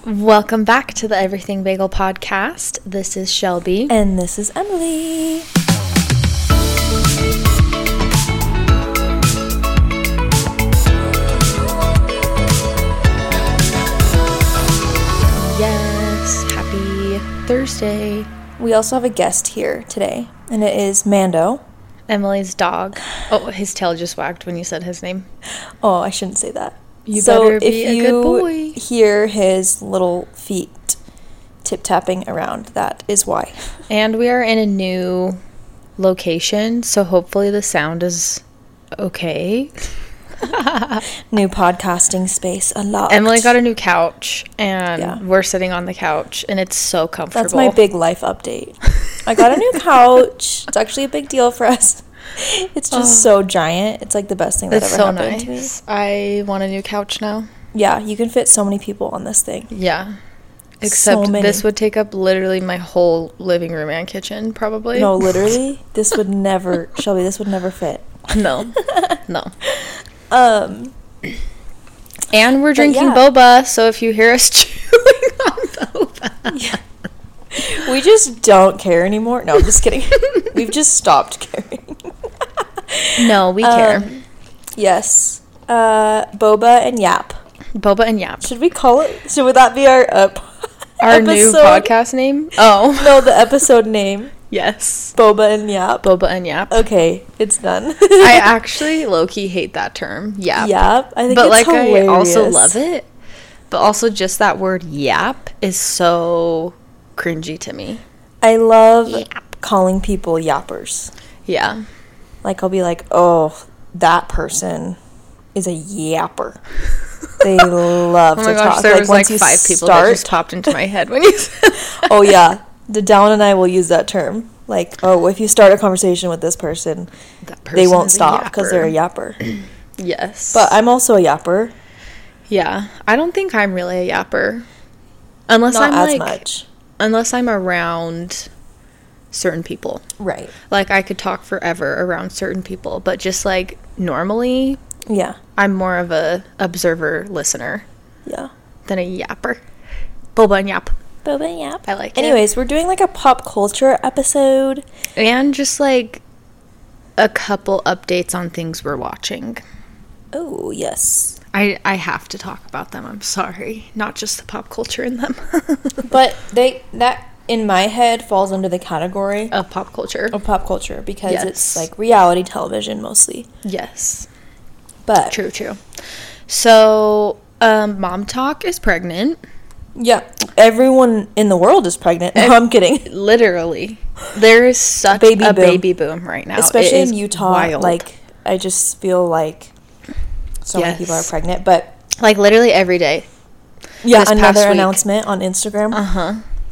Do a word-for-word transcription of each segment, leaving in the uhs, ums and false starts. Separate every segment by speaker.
Speaker 1: Welcome back to the Everything Bagel podcast. This is Shelby.
Speaker 2: And this is Emily.
Speaker 1: Yes, happy Thursday.
Speaker 2: We also have a guest here today, and it is Mando.
Speaker 1: Emily's dog. Oh, his tail just wagged when you said his name.
Speaker 2: Oh, I shouldn't say that.
Speaker 1: You
Speaker 2: so
Speaker 1: better be
Speaker 2: if
Speaker 1: a
Speaker 2: you
Speaker 1: good boy.
Speaker 2: Hear his little feet tip-tapping around, that is why.
Speaker 1: And we are in a new location, so hopefully the sound is okay.
Speaker 2: New podcasting space unlocked.
Speaker 1: Emily got a new couch, and
Speaker 2: Yeah.
Speaker 1: we're sitting on the couch, and it's so comfortable.
Speaker 2: That's my big life update. I got a new couch. It's actually a big deal for us. It's just
Speaker 1: Oh.
Speaker 2: so giant. It's like the best thing that
Speaker 1: It's
Speaker 2: ever
Speaker 1: so
Speaker 2: happened to me.
Speaker 1: nice. I want a new couch now.
Speaker 2: Yeah, you can fit so many people on this thing.
Speaker 1: Yeah. Except
Speaker 2: So many.
Speaker 1: this would take up literally my whole living room and kitchen, probably.
Speaker 2: No, literally, this would never, Shelby, this would never fit.
Speaker 1: No. No.
Speaker 2: Um,
Speaker 1: And we're drinking
Speaker 2: yeah.
Speaker 1: boba, so if you hear us chewing on boba.
Speaker 2: yeah. We just don't care anymore. No, I'm just kidding. We've just stopped caring.
Speaker 1: No, we care.
Speaker 2: Um, yes. Uh, boba and yap.
Speaker 1: Boba and Yap.
Speaker 2: Should we call it? Should would that be our up?
Speaker 1: Our new podcast name? Oh.
Speaker 2: No, the episode name.
Speaker 1: Yes.
Speaker 2: Boba and yap.
Speaker 1: Boba and Yap.
Speaker 2: Okay, it's done.
Speaker 1: I actually low-key hate that term. Yap.
Speaker 2: Yap. I think
Speaker 1: But
Speaker 2: it's
Speaker 1: like
Speaker 2: hilarious.
Speaker 1: I also love it. But also just that word yap is so cringy to me.
Speaker 2: I love
Speaker 1: Yap.
Speaker 2: calling people yappers.
Speaker 1: Yeah.
Speaker 2: Like, I'll be like, oh, that person is a yapper. They love
Speaker 1: Oh
Speaker 2: to
Speaker 1: my gosh,
Speaker 2: talk.
Speaker 1: there
Speaker 2: like,
Speaker 1: was
Speaker 2: once
Speaker 1: like
Speaker 2: you
Speaker 1: five people
Speaker 2: start,
Speaker 1: that just popped into my head when you said that.
Speaker 2: Oh, yeah. The Down and I will use that term. Like, oh, if you start a conversation with this person,
Speaker 1: That person
Speaker 2: they won't
Speaker 1: is a
Speaker 2: stop because
Speaker 1: yapper.
Speaker 2: they're a yapper.
Speaker 1: Yes.
Speaker 2: But I'm also a yapper.
Speaker 1: Yeah. I don't think I'm really a yapper. Unless
Speaker 2: Not
Speaker 1: I'm
Speaker 2: as
Speaker 1: like
Speaker 2: much.
Speaker 1: unless I'm around certain people.
Speaker 2: Right.
Speaker 1: Like I could talk forever around certain people, but just like normally
Speaker 2: Yeah.
Speaker 1: I'm more of a observer listener
Speaker 2: Yeah.
Speaker 1: than a yapper. Boba and Yap.
Speaker 2: Boba and yap.
Speaker 1: I like
Speaker 2: Anyways, we're doing like a pop culture episode.
Speaker 1: it. And just like a couple updates on things we're watching.
Speaker 2: Oh, yes.
Speaker 1: I, I have to talk about them. I'm sorry. Not just the pop culture in them.
Speaker 2: But they that in my head falls under the category
Speaker 1: Of pop culture.
Speaker 2: of pop culture because
Speaker 1: Yes.
Speaker 2: it's like reality television mostly.
Speaker 1: Yes.
Speaker 2: But
Speaker 1: True, true. So, um, Mom Talk is pregnant.
Speaker 2: yeah, everyone in the world is pregnant. No, I'm kidding.
Speaker 1: Literally. There is such
Speaker 2: Baby
Speaker 1: a
Speaker 2: boom.
Speaker 1: baby boom right now.
Speaker 2: Especially
Speaker 1: It
Speaker 2: in
Speaker 1: is
Speaker 2: Utah.
Speaker 1: wild.
Speaker 2: Like, I just feel like so many
Speaker 1: Yes.
Speaker 2: people are pregnant. But
Speaker 1: Like literally every day.
Speaker 2: yeah,
Speaker 1: This past
Speaker 2: another
Speaker 1: week.
Speaker 2: announcement on Instagram.
Speaker 1: Uh-huh.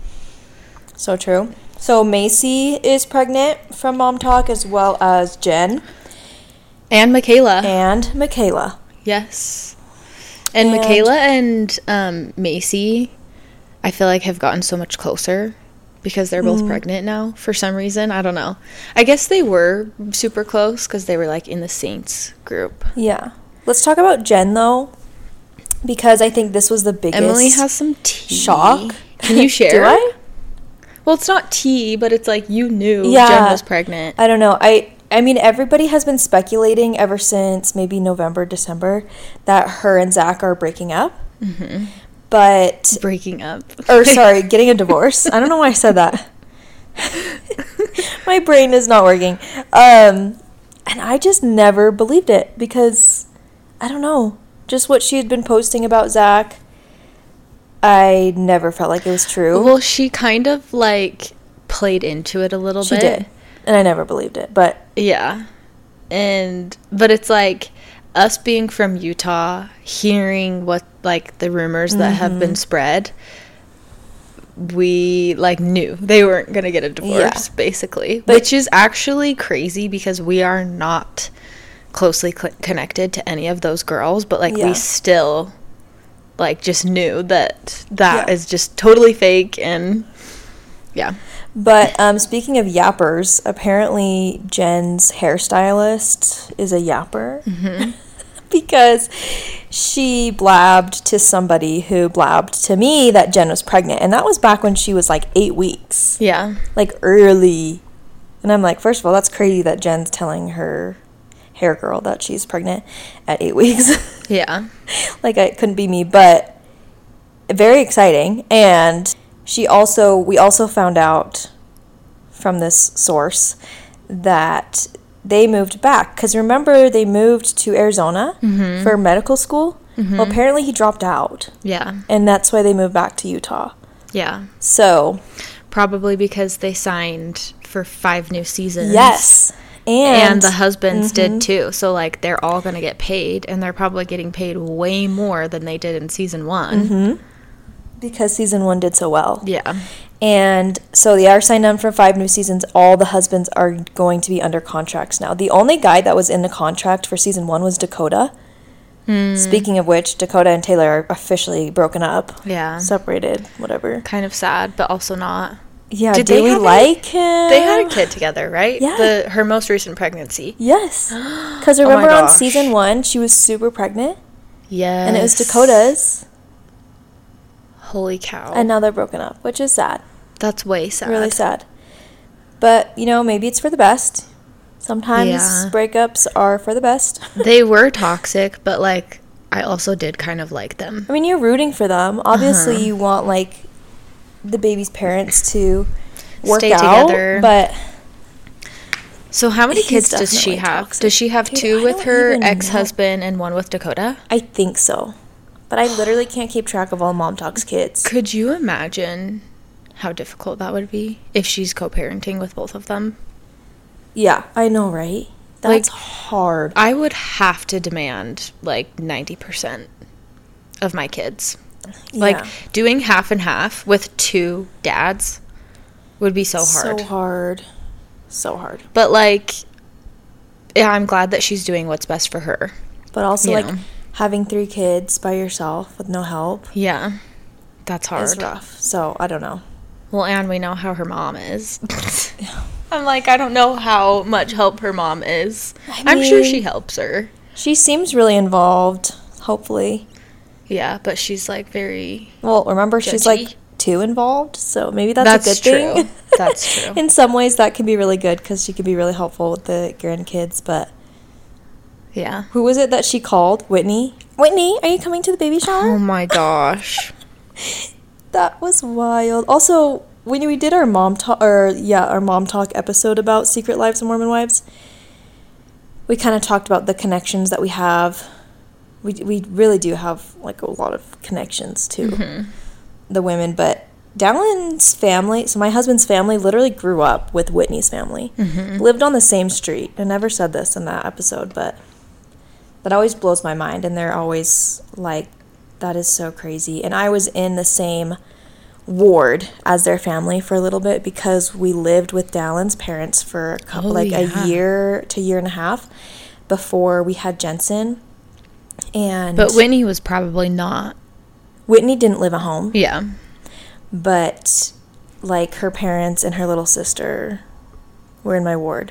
Speaker 2: So true. So Macy is pregnant from Mom Talk, as well as Jen
Speaker 1: And Michaela.
Speaker 2: and Michaela.
Speaker 1: Yes. And,
Speaker 2: And-
Speaker 1: Michaela and um, Macy, I feel like have gotten so much closer because they're both
Speaker 2: Mm.
Speaker 1: pregnant now for some reason. I don't know. I guess they were super close because they were like in the Saints group.
Speaker 2: Yeah. Let's talk about Jen, though, because I think this was the biggest
Speaker 1: Emily has some tea.
Speaker 2: shock.
Speaker 1: Can you share?
Speaker 2: Do I?
Speaker 1: Well, it's not tea, but it's like you knew
Speaker 2: Yeah.
Speaker 1: Jen was pregnant.
Speaker 2: I don't know. I I mean, everybody has been speculating ever since maybe November, December, that her and Zach are breaking up.
Speaker 1: Mm-hmm.
Speaker 2: But,
Speaker 1: Breaking up.
Speaker 2: or sorry, getting a divorce. I don't know why I said that. My brain is not working. Um, and I just never believed it because, I don't know, just what she had been posting about Zach, I never felt like it was true.
Speaker 1: Well, she kind of like played into it a little
Speaker 2: She
Speaker 1: bit.
Speaker 2: did. And I never believed it. But
Speaker 1: Yeah. And but it's like us being from Utah, hearing what like the rumors that have been spread, we like knew they weren't going to get a divorce
Speaker 2: Yeah.
Speaker 1: basically,
Speaker 2: But-
Speaker 1: which is actually crazy because we are not closely cl- connected to any of those girls, but like
Speaker 2: Yeah.
Speaker 1: we still like just knew that that
Speaker 2: Yeah.
Speaker 1: is just totally fake. And yeah.
Speaker 2: But um, speaking of yappers, apparently Jen's hairstylist is a yapper.
Speaker 1: Mm-hmm.
Speaker 2: because she blabbed to somebody who blabbed to me that Jen was pregnant. And that was back when she was like eight weeks.
Speaker 1: Yeah.
Speaker 2: Like early. And I'm like, first of all, that's crazy that Jen's telling her hair girl that she's pregnant at eight weeks.
Speaker 1: Yeah.
Speaker 2: Like, it couldn't be me, but very exciting. And she also, we also found out from this source that they moved back. Because remember, they moved to Arizona mm-hmm. for medical school? Mm-hmm. Well, apparently he dropped out.
Speaker 1: Yeah.
Speaker 2: And that's why they moved back to Utah.
Speaker 1: Yeah.
Speaker 2: So.
Speaker 1: Probably because they signed for five new seasons.
Speaker 2: Yes. And,
Speaker 1: and the husbands
Speaker 2: mm-hmm.
Speaker 1: did too. So, like, they're all going to get paid. And they're probably getting paid way more than they did in season one.
Speaker 2: Mm-hmm. Because season one did so well.
Speaker 1: Yeah.
Speaker 2: And so they are signed on for five new seasons. All the husbands are going to be under contracts now. The only guy that was in the contract for season one was Dakota. Mm. Speaking of which, Dakota and Taylor are officially broken up.
Speaker 1: Yeah.
Speaker 2: Separated, whatever.
Speaker 1: Kind of sad, but also not.
Speaker 2: Yeah,
Speaker 1: Did
Speaker 2: do
Speaker 1: they
Speaker 2: we like a, him?
Speaker 1: They had a kid together, right?
Speaker 2: Yeah.
Speaker 1: The, her most recent pregnancy.
Speaker 2: Yes. Because remember oh on season one, she was super pregnant?
Speaker 1: Yes.
Speaker 2: And it was Dakota's.
Speaker 1: Holy cow.
Speaker 2: And now they're broken up, which is sad.
Speaker 1: That's way sad.
Speaker 2: Really sad. But, you know, maybe it's for the best. Sometimes
Speaker 1: yeah.
Speaker 2: breakups are for the best.
Speaker 1: They were toxic, but, like, I also did kind of like them.
Speaker 2: I mean, you're rooting for them. Obviously,
Speaker 1: uh-huh.
Speaker 2: you want, like, the baby's parents to work
Speaker 1: Stay
Speaker 2: out.
Speaker 1: Together.
Speaker 2: But
Speaker 1: so how many kids does she have? Toxic. Does she have Dude, two with her ex-husband know. and one with Dakota?
Speaker 2: I think so. But I literally can't keep track of all Mom Talk's kids.
Speaker 1: Could you imagine how difficult that would be if she's co-parenting with both of them? Yeah.
Speaker 2: I know, right? That's like, hard.
Speaker 1: I would have to demand, like, ninety percent of my kids. Yeah. Like, doing half and half with two dads would be so hard.
Speaker 2: So hard. So hard.
Speaker 1: But, like, yeah, I'm glad that she's doing what's best for her.
Speaker 2: But also, like, know. having three kids by yourself with no help.
Speaker 1: Yeah. That's hard.
Speaker 2: It's rough. So, I don't know.
Speaker 1: Well, and we know how her mom is. I'm like, I don't know how much help her mom is. I mean, I'm sure she helps her.
Speaker 2: She seems really involved, hopefully.
Speaker 1: Yeah, but she's, like, very
Speaker 2: Well, remember, judgy. She's, like, too involved, so maybe that's, that's a good
Speaker 1: true.
Speaker 2: thing.
Speaker 1: That's true.
Speaker 2: In some ways, that can be really good, because she can be really helpful with the grandkids, but...
Speaker 1: Yeah.
Speaker 2: Who was it that she called? Whitney? Whitney, are you coming to the baby shower?
Speaker 1: Oh, my gosh.
Speaker 2: That was wild. Also, when we did our mom talk, or, yeah, our mom talk episode about Secret Lives of Mormon Wives, we kind of talked about the connections that we have. We we really do have, like, a lot of connections to mm-hmm. the women. But Dallin's family, so my husband's family literally grew up with Whitney's family. Mm-hmm. Lived on the same street. I never said this in that episode, but that always blows my mind. And they're always like, that is so crazy. And I was in the same ward as their family for a little bit because we lived with Dallin's parents for a couple, oh, like yeah. a year to year and a half before we had Jensen. And
Speaker 1: but Whitney was probably not.
Speaker 2: Whitney didn't live at home.
Speaker 1: Yeah.
Speaker 2: But, like, her parents and her little sister were in my ward.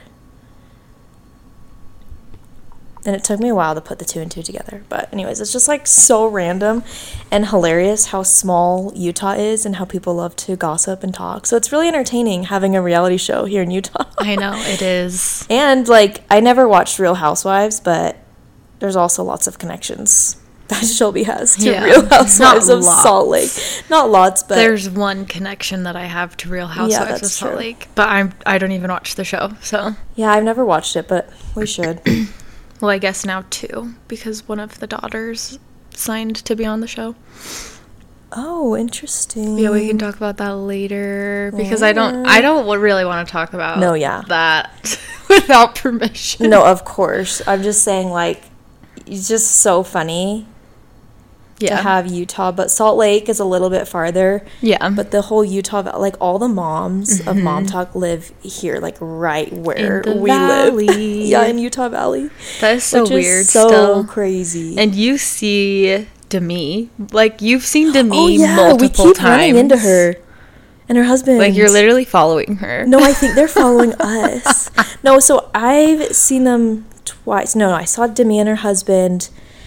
Speaker 2: And it took me a while to put the two and two together. But anyways, it's just, like, so random and hilarious how small Utah is and how people love to gossip and talk. So it's really entertaining having a reality show here in Utah.
Speaker 1: I know, it is.
Speaker 2: And, like, I never watched Real Housewives, but there's also lots of connections that Shelby has to yeah. Real Housewives Not of lots. Salt Lake. Not lots, but...
Speaker 1: There's one connection that I have to Real Housewives yeah, of Salt true. Lake. But I'm, I don't even watch the show, so...
Speaker 2: Yeah, I've never watched it, but we should.
Speaker 1: Well, I guess now two, because one of the daughters signed to be on the show.
Speaker 2: Oh, interesting.
Speaker 1: Yeah, we can talk about that later, because yeah. I don't I don't really want to talk about
Speaker 2: no, yeah.
Speaker 1: that without permission.
Speaker 2: No, of course. I'm just saying, like, it's just so funny yeah. to have Utah, but Salt Lake is a little bit farther.
Speaker 1: Yeah.
Speaker 2: But the whole Utah, like, all the moms mm-hmm. of Mom Talk live here, like, right where we valley. live. Yeah, in Utah Valley.
Speaker 1: That is so which weird.
Speaker 2: Is so
Speaker 1: still.
Speaker 2: crazy.
Speaker 1: And you see Demi, like, you've seen Demi
Speaker 2: oh, yeah.
Speaker 1: multiple
Speaker 2: times. We keep
Speaker 1: times.
Speaker 2: running into her. And her husband.
Speaker 1: Like, you're literally following her.
Speaker 2: No, I think they're following us. No, so I've seen them twice. No, no, I saw Demi and her husband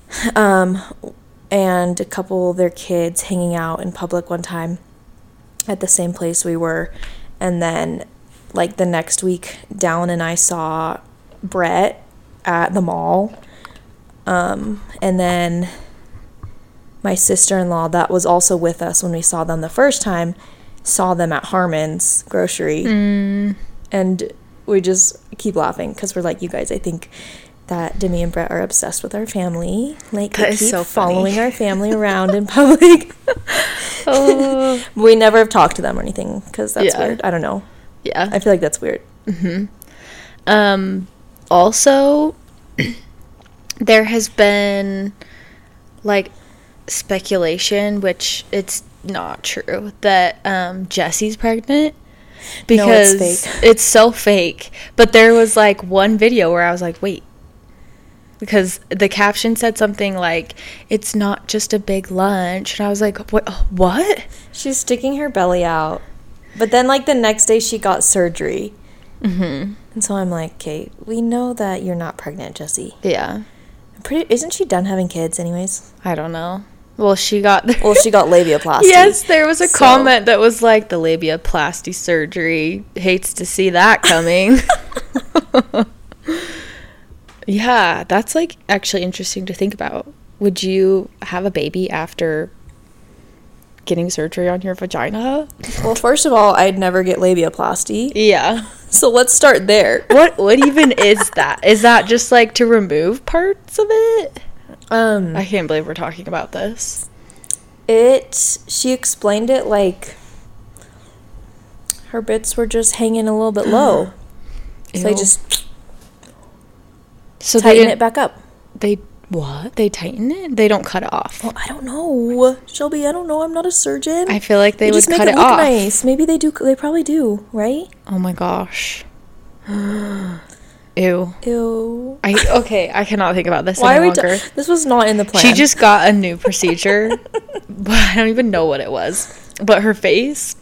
Speaker 2: Um, and a couple of their kids hanging out in public one time at the same place we were. And then, like, the next week, Dallin and I saw Brett at the mall. Um, and then my sister-in-law, that was also with us when we saw them the first time, saw them at Harmon's grocery.
Speaker 1: Mm.
Speaker 2: And we just keep laughing because we're like, you guys, I think that Demi and Brett are obsessed with our family. Like,
Speaker 1: That
Speaker 2: they
Speaker 1: is
Speaker 2: keep
Speaker 1: so funny.
Speaker 2: following our family around in public.
Speaker 1: Oh.
Speaker 2: We never have talked to them or anything because that's
Speaker 1: Yeah.
Speaker 2: weird. I don't know.
Speaker 1: Yeah.
Speaker 2: I feel like that's weird.
Speaker 1: Mm-hmm. Um, also, there has been, like, speculation, which it's not true, that um, Jesse's pregnant. Because
Speaker 2: no, it's fake.
Speaker 1: It's so fake. But there was, like, one video where I was like, wait. Because the caption said something like, it's not just a big lunch. And I was like, what? What?
Speaker 2: She's sticking her belly out. But then, like, the next day she got surgery.
Speaker 1: Mm-hmm.
Speaker 2: And so I'm like, Kate, we know that you're not pregnant, Jessie.
Speaker 1: Yeah.
Speaker 2: I'm pretty, isn't she done having kids anyways?
Speaker 1: I don't know. Well, she got...
Speaker 2: Well, she got labiaplasty.
Speaker 1: Yes, there was a
Speaker 2: so.
Speaker 1: comment that was like, the labiaplasty surgery. Hates to see that coming. Yeah, that's, like, actually interesting to think about. Would you have a baby after getting surgery on your vagina?
Speaker 2: Well, first of all, I'd never get labiaplasty.
Speaker 1: Yeah.
Speaker 2: So let's start there.
Speaker 1: What what even is that? Is that just, like, to remove parts of it?
Speaker 2: Um,
Speaker 1: I can't believe we're talking about this.
Speaker 2: It, she explained it like her bits were just hanging a little bit low. So they
Speaker 1: Ew.
Speaker 2: just
Speaker 1: So they
Speaker 2: tighten
Speaker 1: didn't-
Speaker 2: it back up.
Speaker 1: They, what? They tighten it? They don't cut it off.
Speaker 2: Well, I don't know. Shelby, I don't know. I'm not a surgeon.
Speaker 1: I feel like they,
Speaker 2: They
Speaker 1: would
Speaker 2: just make
Speaker 1: cut
Speaker 2: it
Speaker 1: it
Speaker 2: look
Speaker 1: off.
Speaker 2: nice. Maybe they do. They probably do, right?
Speaker 1: Oh my gosh. Ew.
Speaker 2: Ew.
Speaker 1: I okay, I cannot think about this
Speaker 2: Why
Speaker 1: any
Speaker 2: are we?
Speaker 1: longer.
Speaker 2: Ta- this was not in the plan.
Speaker 1: She just got a new procedure, but I don't even know what it was. But her face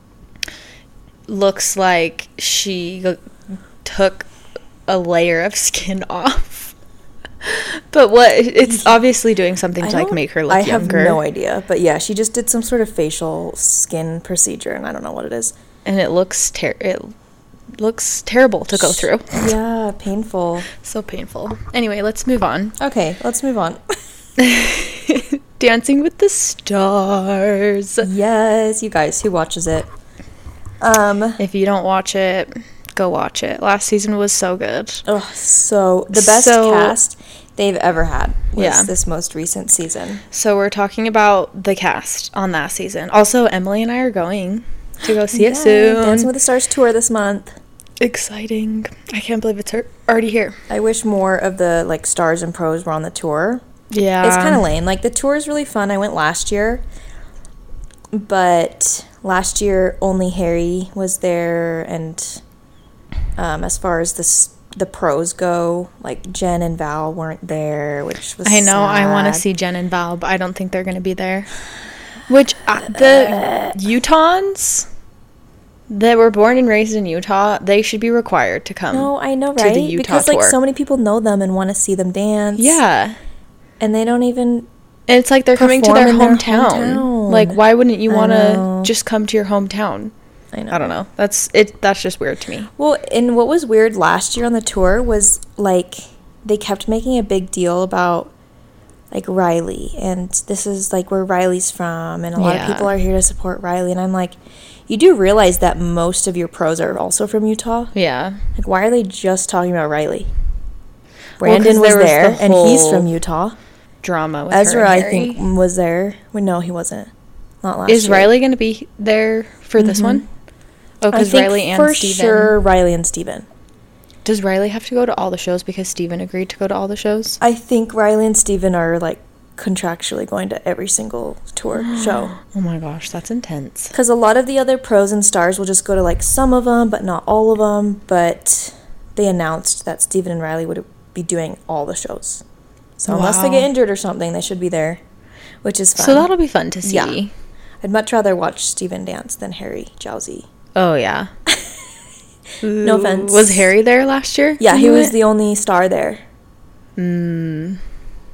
Speaker 1: looks like she g- took a layer of skin off. But what? It's obviously doing something
Speaker 2: I
Speaker 1: to, like,
Speaker 2: don't-
Speaker 1: make her look
Speaker 2: I
Speaker 1: younger.
Speaker 2: have no idea, but yeah, she just did some sort of facial skin procedure, and I don't know what it is.
Speaker 1: And it looks ter- it looks terrible to go through.
Speaker 2: Yeah, painful.
Speaker 1: So painful. Anyway, let's move on.
Speaker 2: Okay, let's move on.
Speaker 1: Dancing with the Stars.
Speaker 2: Yes, you guys, who watches it? Um,
Speaker 1: If you don't watch it, go watch it. Last season was so good.
Speaker 2: oh, so the best
Speaker 1: So-
Speaker 2: cast they've ever had was
Speaker 1: Yeah.
Speaker 2: this most recent season.
Speaker 1: So we're talking about the cast on that season. Also, Emily and I are going to go see it
Speaker 2: Yeah,
Speaker 1: soon.
Speaker 2: Dancing with the Stars tour this month.
Speaker 1: Exciting. I can't believe it's er- already here.
Speaker 2: I wish more of the like stars and pros were on the tour.
Speaker 1: Yeah.
Speaker 2: It's kind of lame. Like, the tour is really fun. I went last year, but last year only Harry was there, and um, as far as this the pros go, like Jen and Val weren't there, which was
Speaker 1: I know. I want to
Speaker 2: sad.
Speaker 1: see Jen and Val, but I don't think they're going to be there. Which, uh, the Utahns that were born and raised in Utah, they should be required to come.
Speaker 2: No, I know,
Speaker 1: to
Speaker 2: right?
Speaker 1: the Utah
Speaker 2: Because like
Speaker 1: tour.
Speaker 2: so many people know them and want to see them dance.
Speaker 1: Yeah.
Speaker 2: and they don't even.
Speaker 1: And it's like they're coming to their
Speaker 2: Perform in their
Speaker 1: hometown.
Speaker 2: hometown.
Speaker 1: Like, why wouldn't you
Speaker 2: I
Speaker 1: want
Speaker 2: know.
Speaker 1: to just come to your hometown?
Speaker 2: I know.
Speaker 1: I don't know. That's it. That's just weird to me.
Speaker 2: Well, and what was weird last year on the tour was like they kept making a big deal about like Riley, and this is like where Riley's from, and a lot
Speaker 1: Yeah.
Speaker 2: of people are here to support Riley, and I'm like, you do realize that most of your pros are also from Utah?
Speaker 1: Yeah.
Speaker 2: Like, why are they just talking about Riley?
Speaker 1: Well, 'cause
Speaker 2: Brandon was
Speaker 1: there was
Speaker 2: there,
Speaker 1: the
Speaker 2: and he's
Speaker 1: whole
Speaker 2: from Utah.
Speaker 1: Drama with her
Speaker 2: Ezra,
Speaker 1: and
Speaker 2: I
Speaker 1: Harry.
Speaker 2: think, was there. Well, no, he wasn't. Not last
Speaker 1: Is
Speaker 2: year.
Speaker 1: Riley going to be there for this
Speaker 2: Mhm.
Speaker 1: one? Oh,
Speaker 2: I
Speaker 1: because
Speaker 2: think
Speaker 1: Riley and
Speaker 2: for
Speaker 1: Steven.
Speaker 2: sure Riley and Steven.
Speaker 1: Does Riley have to go to all the shows because Steven agreed to go to all the shows?
Speaker 2: I think Riley and Steven are like contractually going to every single tour show.
Speaker 1: Oh my gosh, that's intense.
Speaker 2: Because a lot of the other pros and stars will just go to like some of them, but not all of them. But they announced that Steven and Riley would be doing all the shows. So unless they
Speaker 1: Wow.
Speaker 2: get injured or something, they should be there, which is fun.
Speaker 1: So that'll be fun to see.
Speaker 2: Yeah. I'd much rather watch Steven dance than Harry Jowsey.
Speaker 1: Oh, yeah.
Speaker 2: No offense.
Speaker 1: Was Harry there last year?
Speaker 2: Yeah,
Speaker 1: when
Speaker 2: he
Speaker 1: you
Speaker 2: was
Speaker 1: went?
Speaker 2: the only star there.
Speaker 1: Mm.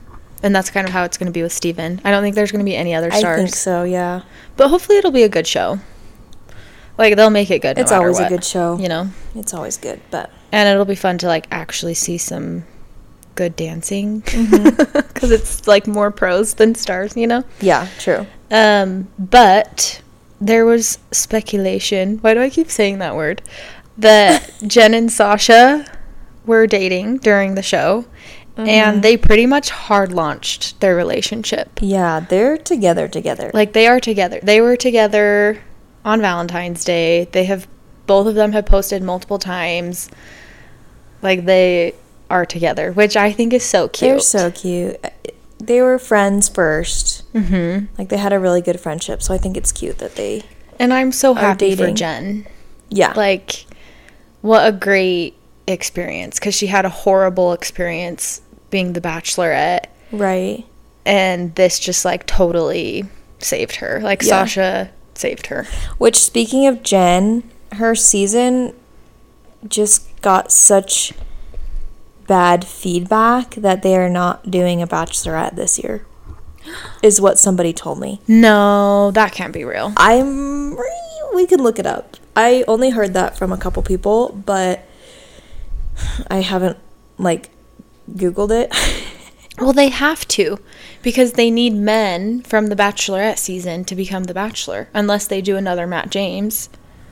Speaker 1: And that's kind of how it's going to be with Steven. I don't think there's going to be any other stars.
Speaker 2: I think so, yeah.
Speaker 1: But hopefully it'll be a good show. Like, they'll make it good no
Speaker 2: It's always
Speaker 1: what,
Speaker 2: a good show.
Speaker 1: You know?
Speaker 2: It's always good, but...
Speaker 1: And it'll be fun to, like, actually see some good dancing. Because mm-hmm. it's, like, more pros than stars, you know?
Speaker 2: Yeah, true.
Speaker 1: Um, but there was speculation. Why do I keep saying that word? That Jen and Sasha were dating during the show. Mm-hmm. And they pretty much hard launched their relationship.
Speaker 2: Yeah, they're together together.
Speaker 1: Like, they are together. They were together on Valentine's Day. They have, both of them have posted multiple times. Like, they are together, which I think is so cute.
Speaker 2: They're so cute. They were friends first.
Speaker 1: Mm-hmm.
Speaker 2: Like, they had a really good friendship, so I think it's cute that they
Speaker 1: And I'm so happy
Speaker 2: dating.
Speaker 1: for Jen.
Speaker 2: Yeah.
Speaker 1: Like, what a great experience, because she had a horrible experience being the Bachelorette.
Speaker 2: Right.
Speaker 1: And this just, like, totally saved her. Like, yeah. Sasha saved her.
Speaker 2: Which, speaking of Jen, her season just got such bad feedback that they are not doing a Bachelorette this year, is what somebody told me.
Speaker 1: No, that can't be real.
Speaker 2: I'm... We can look it up. I only heard that from a couple people, but I haven't, like, Googled it.
Speaker 1: Well, they have to, because they need men from the Bachelorette season to become the Bachelor, unless they do another Matt James,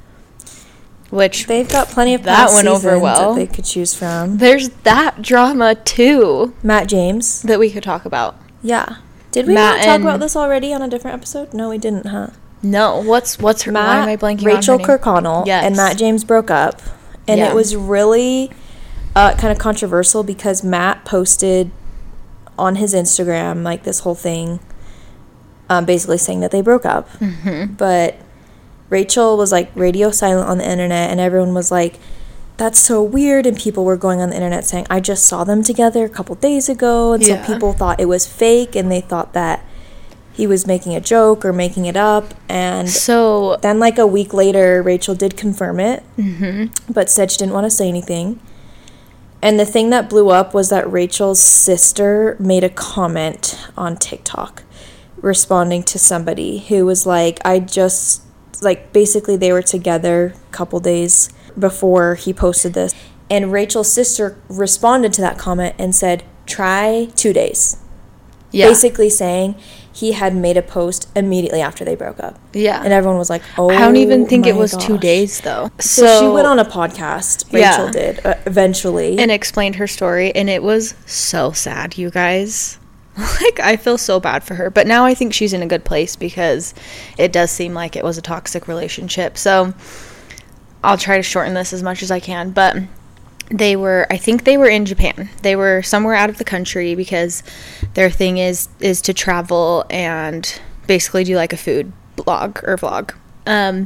Speaker 1: which
Speaker 2: they've got plenty of
Speaker 1: that went over well.
Speaker 2: That they could choose from.
Speaker 1: There's that drama too,
Speaker 2: Matt James,
Speaker 1: that we could talk about.
Speaker 2: Yeah, did we
Speaker 1: Matt
Speaker 2: not talk
Speaker 1: and,
Speaker 2: about this already on a different episode? No, we didn't, huh?
Speaker 1: No. What's what's her?
Speaker 2: Matt,
Speaker 1: why am I blanking
Speaker 2: Rachel
Speaker 1: on her name?
Speaker 2: Kirkconnell
Speaker 1: Yes.
Speaker 2: and Matt James broke up, and
Speaker 1: yeah.
Speaker 2: it was really uh, kind of controversial because Matt posted on his Instagram, like, this whole thing, um, basically saying that they broke up.
Speaker 1: Mm-hmm.
Speaker 2: But Rachel was, like, radio silent on the internet, and everyone was like, that's so weird, and people were going on the internet saying, I just saw them together a couple days ago, and
Speaker 1: yeah.
Speaker 2: so people thought it was fake, and they thought that he was making a joke or making it up, and
Speaker 1: so
Speaker 2: then, like, a week later, Rachel did confirm it,
Speaker 1: mm-hmm.
Speaker 2: but said she didn't want to say anything. And the thing that blew up was that Rachel's sister made a comment on TikTok responding to somebody who was like, I just, like, basically they were together a couple days before he posted this. And Rachel's sister responded to that comment and said, try two days. Yeah. Basically saying he had made a post immediately after they broke up.
Speaker 1: Yeah.
Speaker 2: And everyone was like, oh,
Speaker 1: I don't even think
Speaker 2: my
Speaker 1: it was
Speaker 2: gosh.
Speaker 1: two days, though.
Speaker 2: So, so she went on a podcast, Rachel
Speaker 1: yeah.
Speaker 2: did, uh, eventually.
Speaker 1: And explained her story, and it was so sad, you guys. Like, I feel so bad for her. But now I think she's in a good place because it does seem like it was a toxic relationship. So I'll try to shorten this as much as I can. But they were, I think they were in Japan. They were somewhere out of the country because their thing is is to travel and basically do like a food blog or vlog. Um,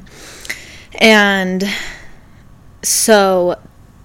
Speaker 1: and so